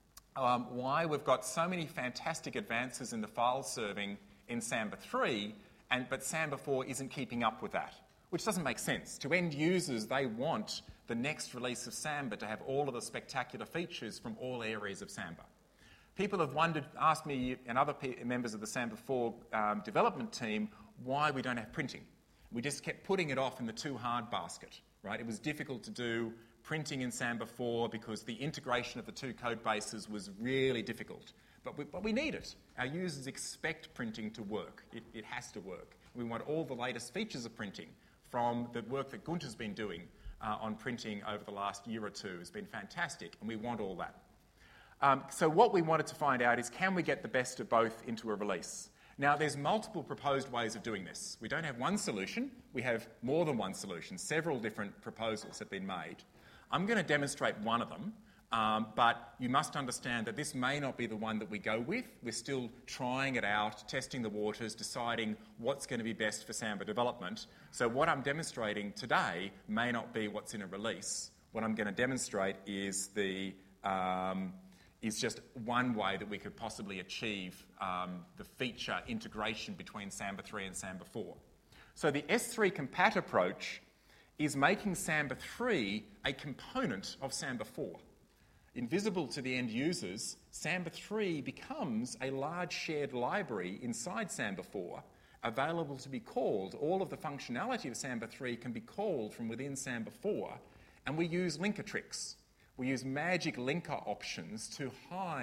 um, why we've got so many fantastic advances in the file serving in Samba three, And, but Samba four isn't keeping up with that, which doesn't make sense. To end users, they want the next release of Samba to have all of the spectacular features from all areas of Samba. People have wondered, asked me and other pe- members of the Samba four um, development team why we don't have printing. We just kept putting it off in the too hard basket, right? It was difficult to do printing in Samba four because the integration of the two code bases was really difficult. But we, but we need it. Our users expect printing to work. It, it has to work. We want all the latest features of printing from the work that Gunter's been doing uh, on printing over the last year or two. Has been fantastic, and we want all that. Um, so what we wanted to find out is, can we get the best of both into a release? Now, there's multiple proposed ways of doing this. We don't have one solution. We have more than one solution. Several different proposals have been made. I'm going to demonstrate one of them. Um, but you must understand that this may not be the one that we go with. We're still trying it out, testing the waters, deciding what's going to be best for Samba development. So what I'm demonstrating today may not be what's in a release. What I'm going to demonstrate is the um, is just one way that we could possibly achieve um, the feature integration between Samba three and Samba four. So the S three compat approach is making Samba three a component of Samba four. Invisible to the end users, Samba three becomes a large shared library inside Samba four, available to be called. All of the functionality of Samba three can be called from within Samba four, and we use linker tricks. We use magic linker options to hide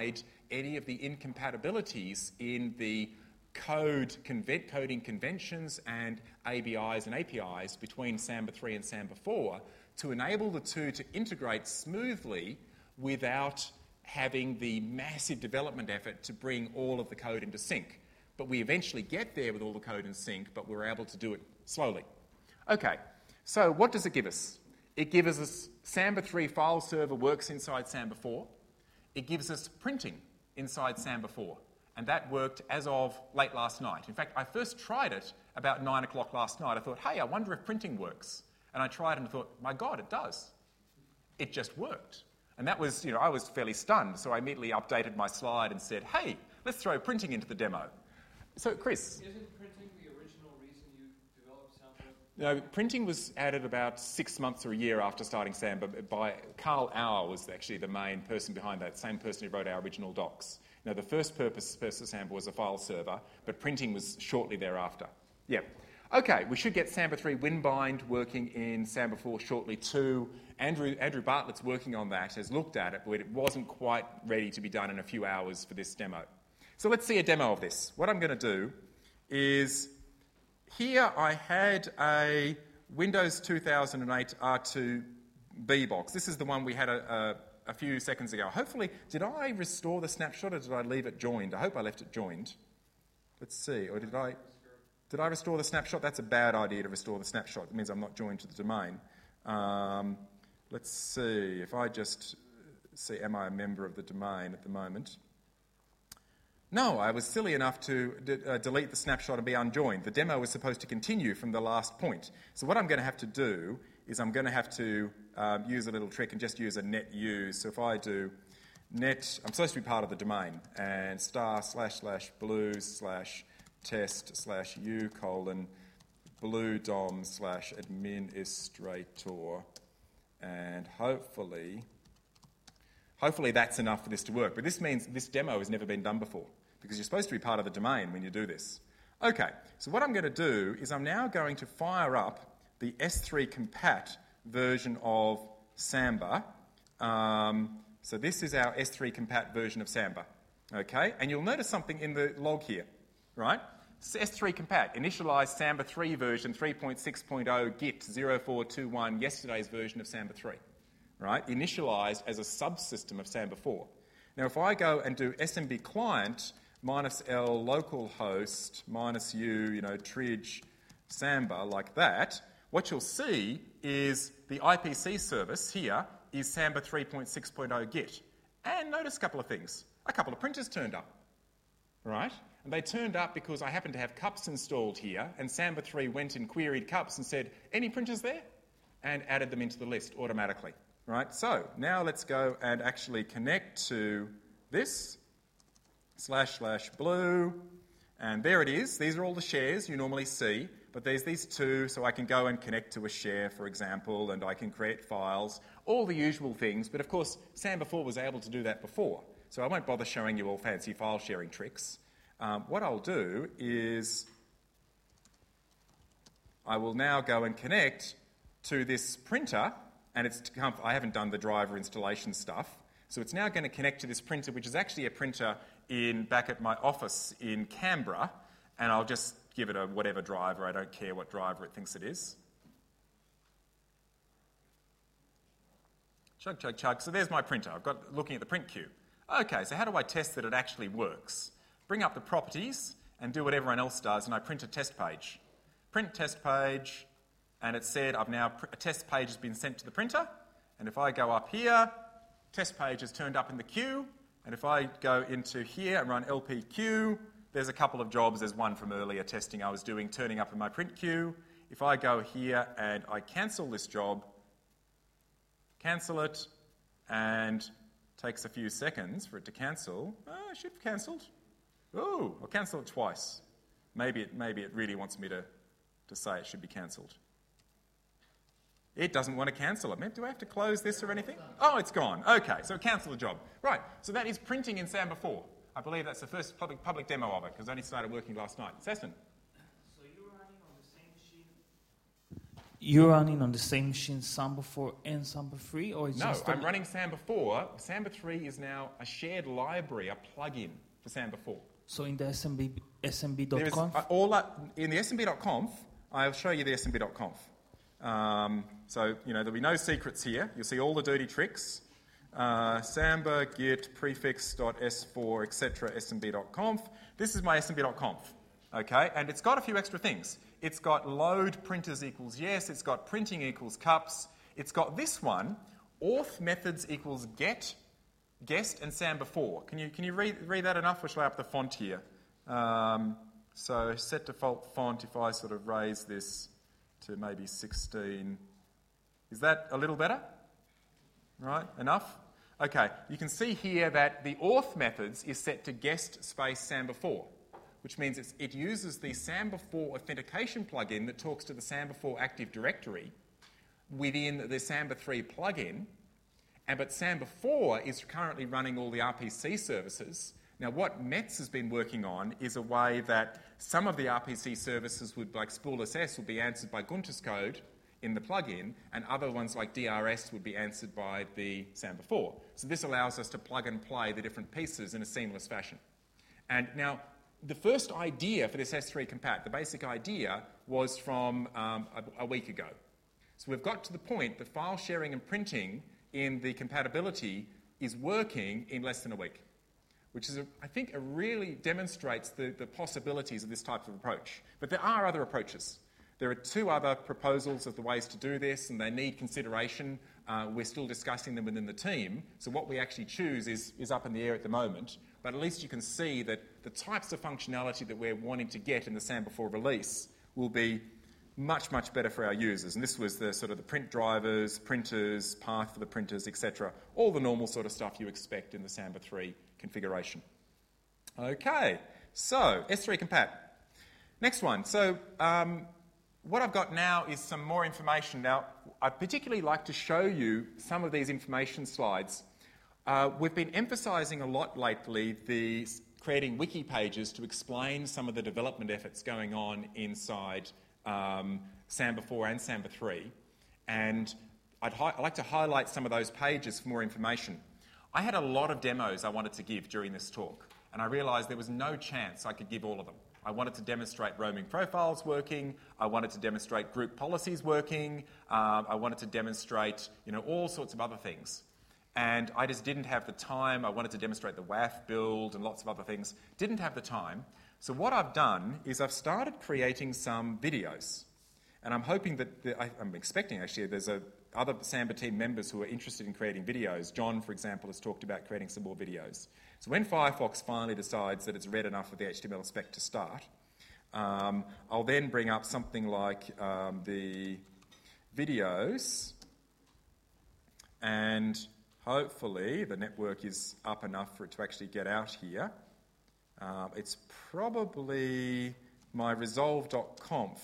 any of the incompatibilities in the code convent, coding conventions and A B Is and A P Is between Samba three and Samba four to enable the two to integrate smoothly without having the massive development effort to bring all of the code into sync. But we eventually get there with all the code in sync, but we're able to do it slowly. Okay, so what does it give us? It gives us Samba three file server works inside Samba four. It gives us printing inside Samba four. And that worked as of late last night. In fact, I first tried it about nine o'clock last night. I thought, hey, I wonder if printing works. And I tried it and thought, my God, it does. It just worked. And that was, you know, I was fairly stunned. So I immediately updated my slide and said, hey, let's throw printing into the demo. So, Chris. Isn't printing the original reason you developed Samba? No, printing was added about six months or a year after starting Samba by Carl Auer was actually the main person behind that, same person who wrote our original docs. Now, the first purpose, purpose of Samba was a file server, but printing was shortly thereafter. Yeah. Okay, we should get Samba three WinBind working in Samba four shortly too. Andrew, Andrew Bartlett's working on that, has looked at it, but it wasn't quite ready to be done in a few hours for this demo. So let's see a demo of this. What I'm going to do is, here I had a Windows two thousand eight R two B box. This is the one we had a, a, a few seconds ago. Hopefully, did I restore the snapshot or did I leave it joined? I hope I left it joined. Let's see, or did I... Did I restore the snapshot? That's a bad idea to restore the snapshot. It means I'm not joined to the domain. Um, let's see, if I just see, am I a member of the domain at the moment? No, I was silly enough to d- uh, delete the snapshot and be unjoined. The demo was supposed to continue from the last point. So what I'm going to have to do is I'm going to have to um, use a little trick and just use a net use. So if I do net, I'm supposed to be part of the domain, and star slash slash blue slash test slash u colon blue dom slash administrator, and hopefully hopefully that's enough for this to work. But this means this demo has never been done before because you're supposed to be part of the domain when you do this. Okay, so what I'm going to do is I'm now going to fire up the S three compat version of Samba. Um, so this is our S three compat version of Samba. Okay, and you'll notice something in the log here, right? S three compat, initialize Samba three version three point six point oh git zero four two one, yesterday's version of Samba three, right? Initialized as a subsystem of Samba four. Now, if I go and do S M B client minus L localhost minus U, you know, trig Samba like that, what you'll see is the I P C service here is Samba three point six point oh git. And notice a couple of things. A couple of printers turned up, right? And they turned up because I happened to have cups installed here, and Samba three went and queried cups and said, any printers there? And added them into the list automatically, right? So now let's go and actually connect to this, slash slash blue, and there it is. These are all the shares you normally see, but there's these two, so I can go and connect to a share, for example, and I can create files, all the usual things, but of course Samba four was able to do that before, so I won't bother showing you all fancy file sharing tricks. Um, what I'll do is I will now go and connect to this printer, and it's I haven't done the driver installation stuff, so it's now going to connect to this printer, which is actually a printer in back at my office in Canberra, and I'll just give it a whatever driver. I don't care what driver it thinks it is. Chug, chug, chug. So there's my printer. I've got looking at the print queue. Okay, so how do I test that it actually works? Bring up the properties and do what everyone else does, and I print a test page. Print test page, and it said I've now a test page has been sent to the printer, and if I go up here, test page has turned up in the queue, and if I go into here and run L P Q, there's a couple of jobs. There's one from earlier testing I was doing, turning up in my print queue. If I go here and I cancel this job, cancel it, and it takes a few seconds for it to cancel. Oh, it should have cancelled. Oh, I'll cancel it twice. Maybe it, maybe it really wants me to, to say it should be cancelled. It doesn't want to cancel it. Do I have to close this or anything? Oh, it's gone. Okay, so cancel the job. Right, so that is printing in Samba four. I believe that's the first public, public demo of it, because it only started working last night. Seston? So you're running on the same machine? you're running on the same machine Samba four and Samba three, or it's No, just I'm running Samba four. Samba three is now a shared library, a plugin for Samba four. So in the S M B, S M B dot There is, conf? uh, all that, in the S M B dot conf, I'll show you the S M B dot conf. Um, so, you know, there'll be no secrets here. You'll see all the dirty tricks. Uh, Samba, git, prefix dot s four, et cetera, S M B dot conf. This is my S M B dot conf, okay? And it's got a few extra things. It's got load printers equals yes. It's got printing equals cups. It's got this one, auth methods equals get, guest, and Samba four. Can you, can you read, read that enough, or shall I up the font here? Um, so set default font, if I sort of raise this to maybe sixteen. Is that a little better? Right, enough? Okay, you can see here that the auth methods is set to guest space Samba four, which means it's, it uses the Samba four authentication plugin that talks to the Samba four Active Directory within the Samba three plugin, and but Samba four is currently running all the R P C services. Now, what Metz has been working on is a way that some of the R P C services, would, like spool S S, would be answered by Gunter's code in the plugin, and other ones like D R S would be answered by the Samba four. So this allows us to plug and play the different pieces in a seamless fashion. And now, the first idea for this S three compat, the basic idea, was from um, a, a week ago. So we've got to the point that file sharing and printing in the compatibility is working in less than a week, which is, a, I think, a really demonstrates the, the possibilities of this type of approach. But there are other approaches. There are two other proposals of the ways to do this, and they need consideration. Uh, we're still discussing them within the team, so what we actually choose is, is up in the air at the moment. But at least you can see that the types of functionality that we're wanting to get in the Samba four release will be much, much better for our users. And this was the sort of the print drivers, printers, path for the printers, et cetera. All the normal sort of stuff you expect in the Samba three configuration. Okay, so S three compat. Next one. So um, what I've got now is some more information. Now, I'd particularly like to show you some of these information slides. Uh, we've been emphasising a lot lately the creating wiki pages to explain some of the development efforts going on inside um, Samba four and Samba three. And I'd, hi- I'd like to highlight some of those pages for more information. I had a lot of demos I wanted to give during this talk, and I realised there was no chance I could give all of them. I wanted to demonstrate roaming profiles working. I wanted to demonstrate group policies working. Uh, I wanted to demonstrate, you know, all sorts of other things. And I just didn't have the time. I wanted to demonstrate the W A F build and lots of other things. Didn't have the time. So what I've done is I've started creating some videos. And I'm hoping that, the, I, I'm expecting actually there's a, other Samba team members who are interested in creating videos. John, for example, has talked about creating some more videos. So when Firefox finally decides that it's read enough of the H T M L spec to start, um, I'll then bring up something like um, the videos, and hopefully the network is up enough for it to actually get out here. Um, it's probably my resolve dot conf.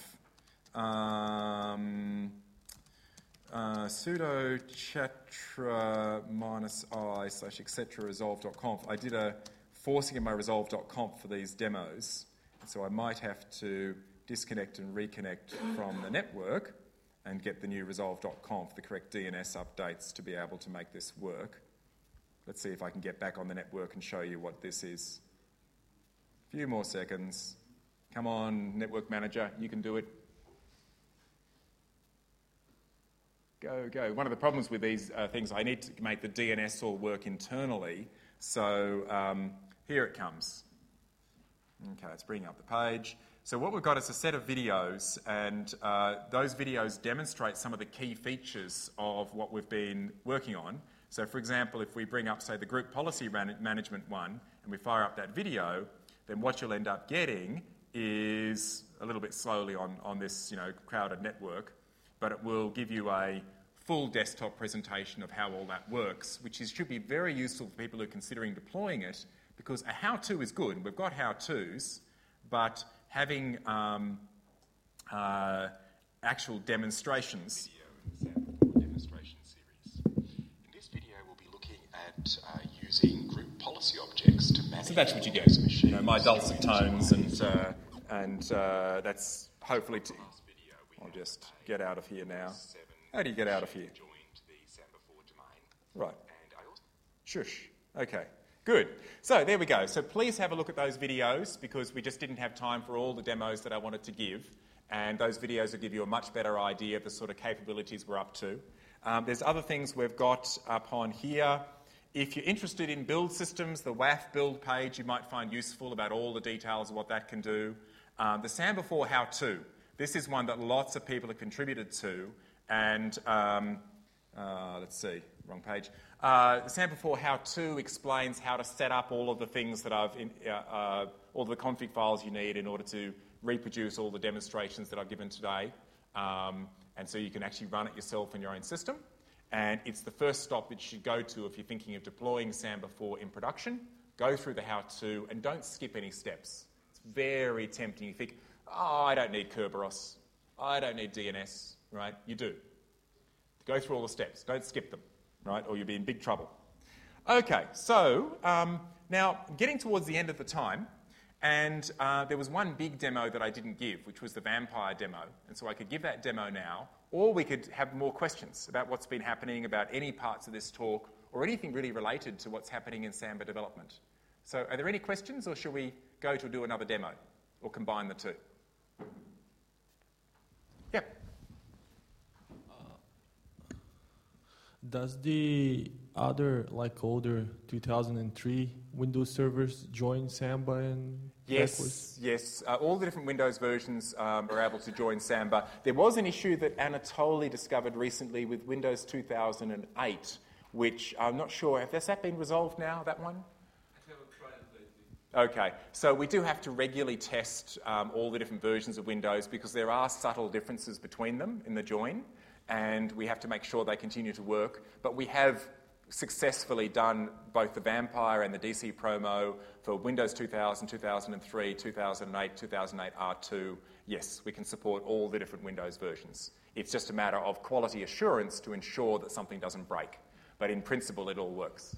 Um, uh, sudo chatra minus i slash et cetera resolve dot conf. I did a forcing in my resolve dot conf for these demos, so I might have to disconnect and reconnect from the network and get the new resolve dot conf, the correct D N S updates to be able to make this work. Let's see if I can get back on the network and show you what this is. A few more seconds. Come on, network manager, you can do it. Go, go. One of the problems with these uh, things, I need to make the D N S all work internally. So um, here it comes. Okay, let's bring up the page. So what we've got is a set of videos, and uh, those videos demonstrate some of the key features of what we've been working on. So for example, if we bring up, say, the group policy ran- management one, and we fire up that video, then what you'll end up getting is a little bit slowly on, on this, you know, crowded network, but it will give you a full desktop presentation of how all that works, which is, should be very useful for people who are considering deploying it, because a how-to is good. We've got how-tos, but having um, uh, actual demonstrations. Demonstration series. In this video, we'll be looking at uh, using group policy objects to manage. So that's what you get. You know, my dulcet tones, and uh, and uh, that's hopefully. To, oh, me just get out of here now. How do you get out of here? Joined the Samba four domain. Right. And I also Shush. Okay. Good. So there we go. So please have a look at those videos because we just didn't have time for all the demos that I wanted to give. And those videos will give you a much better idea of the sort of capabilities we're up to. Um, there's other things we've got up on here. If you're interested in build systems, the W A F build page you might find useful about all the details of what that can do. Um, the Samba four how-to. This is one that lots of people have contributed to. And um, uh, let's see, wrong page. Uh, the Samba four how-to explains how to set up all of the things that I've, in, uh, uh, all the config files you need in order to reproduce all the demonstrations that I've given today. Um, and so you can actually run it yourself in your own system. And it's the first stop that you should go to if you're thinking of deploying Samba four in production. Go through the how-to and don't skip any steps. It's very tempting. You think, oh, I don't need Kerberos. I don't need D N S, right? You do. Go through all the steps. Don't skip them, right? Or you'll be in big trouble. Okay, so um, now getting towards the end of the time, and uh, there was one big demo that I didn't give, which was the vampire demo. And so I could give that demo now, or we could have more questions about what's been happening, about any parts of this talk, or anything really related to what's happening in Samba development. So are there any questions, or shall we go to do another demo, or combine the two? Yep. Does the other, like older two thousand three Windows servers join Samba and Yes, backwards? yes. Uh, all the different Windows versions um, are able to join Samba. There was an issue that Anatoly discovered recently with Windows two thousand eight, which I'm not sure, has that been resolved now, that one? I haven't tried it lately. Okay, so we do have to regularly test um, all the different versions of Windows because there are subtle differences between them in the join, and we have to make sure they continue to work. But we have successfully done both the Vampire and the D C Promo for Windows two thousand, two thousand three, two thousand eight, two thousand eight R two. Yes, we can support all the different Windows versions. It's just a matter of quality assurance to ensure that something doesn't break. But in principle, it all works.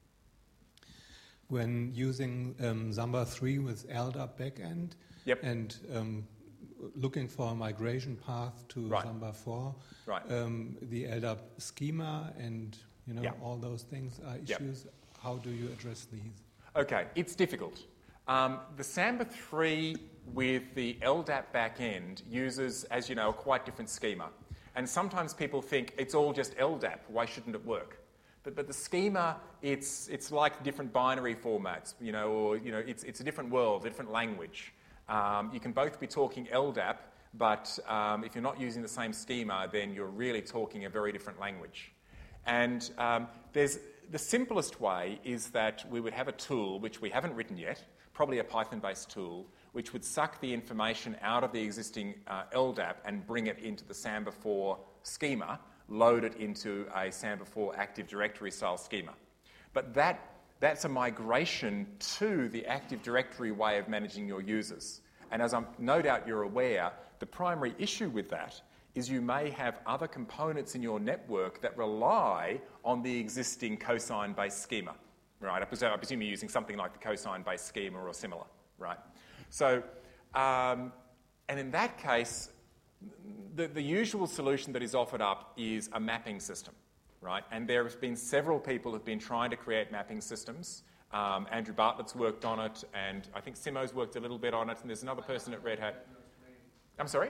When using um, Samba three with L D A P backend Yep. and um, looking for a migration path to Right. Samba four, Right. um, the L D A P schema and you know Yeah. all those things are Yep. issues. How do you address these? Okay, it's difficult. Um, the Samba three with the L D A P backend uses, as you know, a quite different schema. And sometimes people think it's all just L D A P, why shouldn't it work? But, but the schema, it's, it's like different binary formats, you know, or you know, it's, it's a different world, a different language. Um, you can both be talking L D A P, but um, if you're not using the same schema, then you're really talking a very different language. And um, there's, the simplest way is that we would have a tool, which we haven't written yet, probably a Python-based tool, which would suck the information out of the existing uh, L D A P and bring it into the Samba four schema, load it into a Samba four Active Directory style schema. But that, that's a migration to the Active Directory way of managing your users. And as I'm no doubt you're aware, the primary issue with that is you may have other components in your network that rely on the existing cosine-based schema, right? I presume, I presume you're using something like the cosine-based schema or similar, right? So, um, and in that case, the, the usual solution that is offered up is a mapping system, right? And there have been several people who have been trying to create mapping systems. Um, Andrew Bartlett's worked on it, and I think Simo's worked a little bit on it, and there's another person at Red Hat. I'm sorry?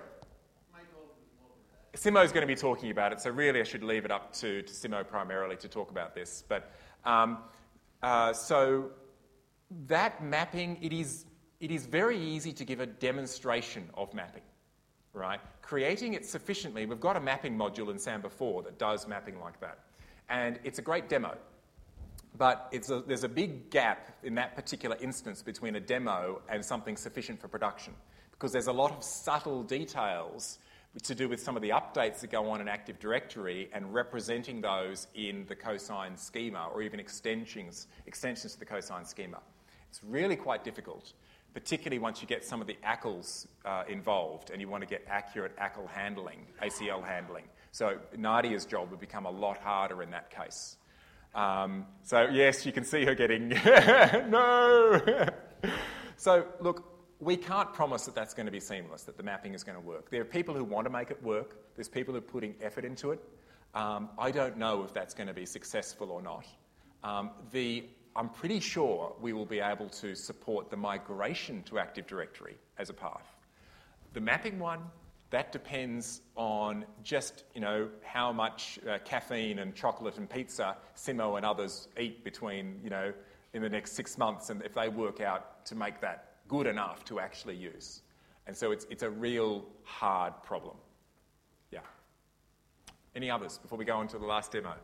Simo's going to be talking about it, so really I should leave it up to, to Simo primarily to talk about this. But um, uh, so that mapping, it is, it is very easy to give a demonstration of mapping, right? Creating it sufficiently, we've got a mapping module in Samba four that does mapping like that. And it's a great demo. But it's a, there's a big gap in that particular instance between a demo and something sufficient for production, because there's a lot of subtle details to do with some of the updates that go on in Active Directory and representing those in the cosine schema or even extensions, extensions to the cosine schema. It's really quite difficult, particularly once you get some of the A C Ls uh, involved and you want to get accurate A C L handling, A C L handling. So Nadia's job would become a lot harder in that case. Um, so yes, you can see her getting, no! So look, we can't promise that that's going to be seamless, that the mapping is going to work. There are people who want to make it work. There's people who are putting effort into it. Um, I don't know if that's going to be successful or not. Um, the, I'm pretty sure we will be able to support the migration to Active Directory as a path. The mapping one, that depends on just, you know, how much uh, caffeine and chocolate and pizza Simo and others eat between, you know, in the next six months, and if they work out to make that good enough to actually use. And so it's, it's a real hard problem. Yeah. Any others before we go on to the last demo?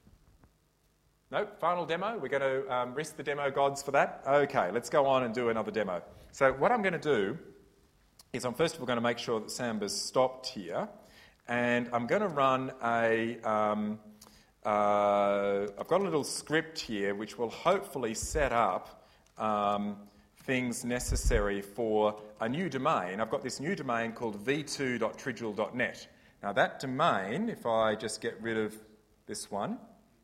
No? Final demo? We're going to um, risk the demo gods for that? Okay, let's go on and do another demo. So what I'm going to do is I'm first of all going to make sure that Samba's stopped here, and I'm going to run a... Um, uh, I've got a little script here which will hopefully set up um, things necessary for a new domain. I've got this new domain called v two dot trigil dot net. Now that domain, if I just get rid of this one,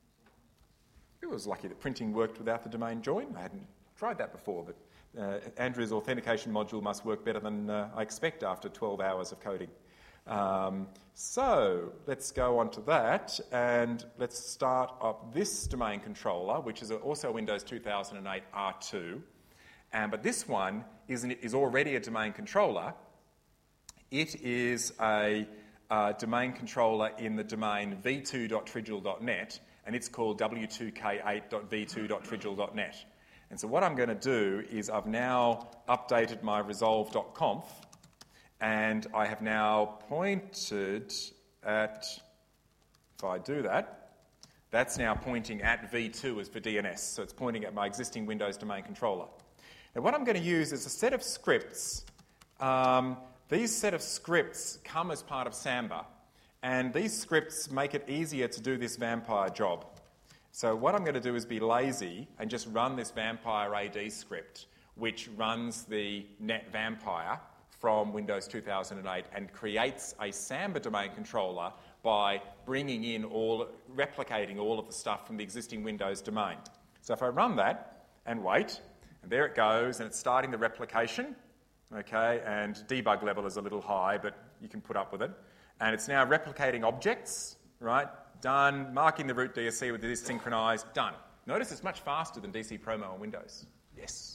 it was lucky that printing worked without the domain join. I hadn't tried that before, but uh, Andrew's authentication module must work better than uh, I expect after twelve hours of coding. Um, so let's go on to that, and let's start up this domain controller, which is also Windows two thousand eight R two. Um, but this one is, an, is already a domain controller. It is a uh, domain controller in the domain v two dot trigil dot net, and it's called w two k eight dot v two dot trigil dot net. And so what I'm going to do is I've now updated my resolve dot conf, and I have now pointed at, if I do that, that's now pointing at v two as for D N S, so it's pointing at my existing Windows domain controller. Now what I'm going to use is a set of scripts. Um, these set of scripts come as part of Samba, and these scripts make it easier to do this vampire job. So what I'm going to do is be lazy and just run this vampire A D script, which runs the net vampire from Windows two thousand eight and creates a Samba domain controller by bringing in all, replicating all of the stuff from the existing Windows domain. So if I run that and wait, and there it goes, and it's starting the replication, okay, and debug level is a little high, but you can put up with it. And it's now replicating objects, right? Done. Marking the root D S C with this synchronized. Done. Notice it's much faster than D C Promo on Windows. Yes.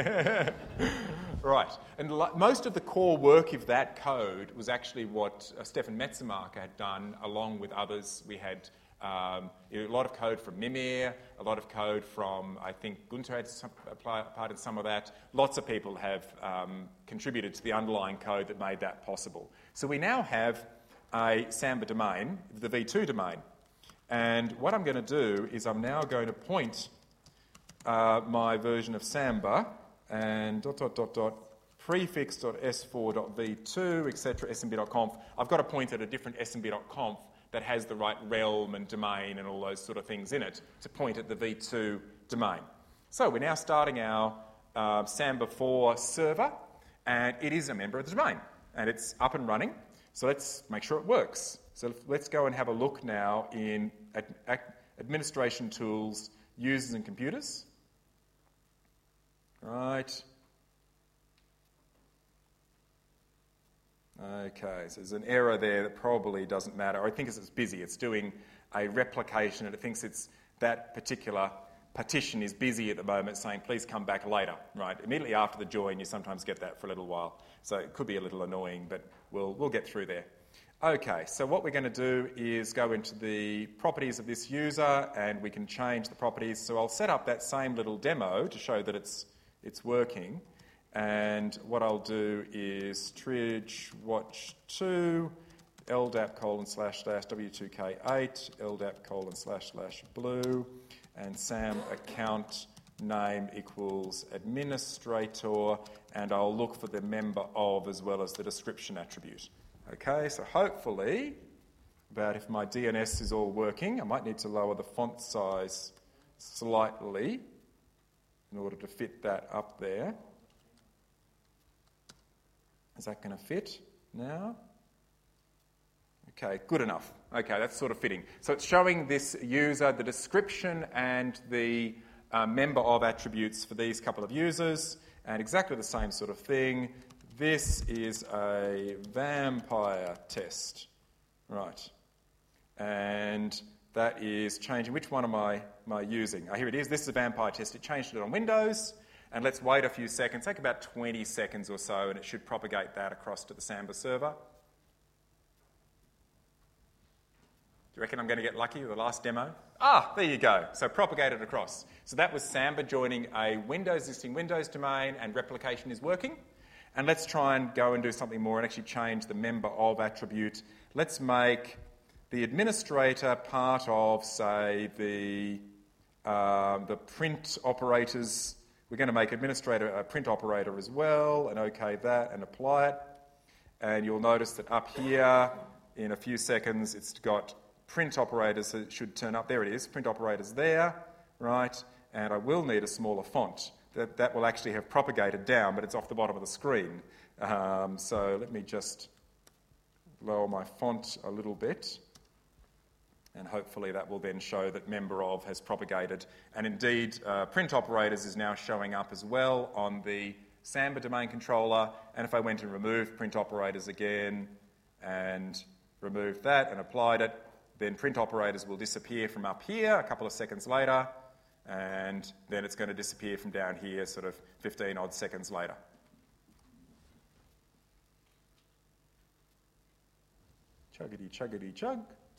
Right. And lo- most of the core work of that code was actually what uh, Stefan Metzemarker had done along with others. We had um, a lot of code from Mimir, a lot of code from, I think, Gunter had some, a part in some of that. Lots of people have um, contributed to the underlying code that made that possible. So we now have a Samba domain, the v two domain. And what I'm going to do is I'm now going to point uh, my version of Samba and dot, dot, dot, dot, prefix dot s four dot v two, et cetera, s m b dot conf. I've got to point at a different s m b dot conf that has the right realm and domain and all those sort of things in it to point at the v two domain. So we're now starting our uh, Samba four server, and it is a member of the domain, and it's up and running. So let's make sure it works. So let's go and have a look now in ad- ad- administration tools, users and computers. Right. Okay, so there's an error there that probably doesn't matter. I think it's busy. It's doing a replication, and it thinks it's that particular partition is busy at the moment, saying, please come back later. Right. Immediately after the join, you sometimes get that for a little while. So it could be a little annoying, but we'll, we'll get through there. Okay, so what we're going to do is go into the properties of this user, and we can change the properties. So I'll set up that same little demo to show that it's it's working. And what I'll do is trig watch two, ldap colon slash slash w two k eight, ldap colon slash slash blue, and sam account name equals administrator, and I'll look for the member of as well as the description attribute. Okay, so hopefully, about if my D N S is all working, I might need to lower the font size slightly in order to fit that up there. Is that going to fit now? Okay, good enough. Okay, that's sort of fitting. So it's showing this user the description and the uh, member of attributes for these couple of users, And exactly the same sort of thing. This is a vampire test. Right. And that is changing. Which one am I, am I using? Oh, here it is. This is a vampire test. It changed it on Windows. And let's wait a few seconds. Take about twenty seconds or so, and it should propagate that across to the Samba server. Do you reckon I'm going to get lucky with the last demo? Ah, there you go. So propagate it across. So that was Samba joining a Windows existing Windows domain, and replication is working. And let's try and go and do something more and actually change the member of attribute. Let's make the administrator part of, say, the, um, the print operators. We're going to make administrator a print operator as well, and OK that, and apply it. And you'll notice that up here, in a few seconds, it's got print operators, so it should turn up. There it is, print operators there, right? And I will need a smaller font. That, that will actually have propagated down, but it's off the bottom of the screen. Um, so let me just lower my font a little bit, and hopefully that will then show that member of has propagated. And indeed, uh, print operators is now showing up as well on the Samba domain controller. And if I went and removed print operators again and removed that and applied it, then print operators will disappear from up here a couple of seconds later, and then it's going to disappear from down here sort of fifteen odd seconds later. Chuggity, chuggity, chug.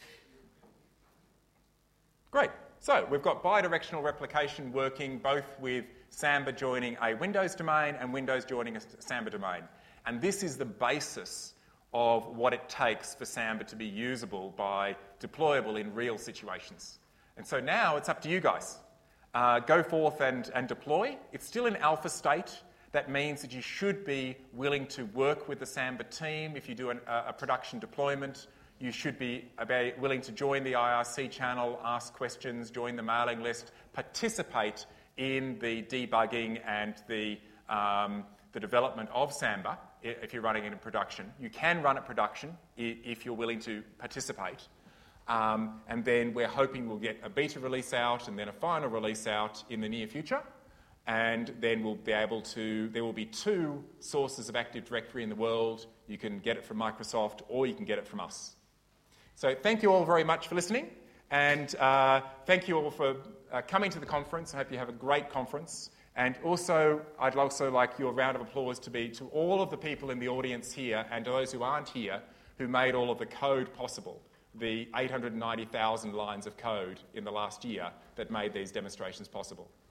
Great. So we've got bidirectional replication working both with Samba joining a Windows domain and Windows joining a Samba domain. And this is the basis of what it takes for Samba to be usable by deployable in real situations. And so now it's up to you guys. Uh, go forth and, and deploy. It's still in alpha state. That means that you should be willing to work with the Samba team. If you do an, a, a production deployment, you should be willing to join the I R C channel, ask questions, join the mailing list, participate in the debugging and the, um, the development of Samba if you're running it in production. You can run it production if you're willing to participate. Um, and then we're hoping we'll get a beta release out and then a final release out in the near future. And then we'll be able to, there will be two sources of Active Directory in the world. You can get it from Microsoft or you can get it from us. So thank you all very much for listening. And uh, thank you all for uh, coming to the conference. I hope you have a great conference. And also, I'd also like your round of applause to be to all of the people in the audience here and to those who aren't here who made all of the code possible. The eight hundred ninety thousand lines of code in the last year that made these demonstrations possible.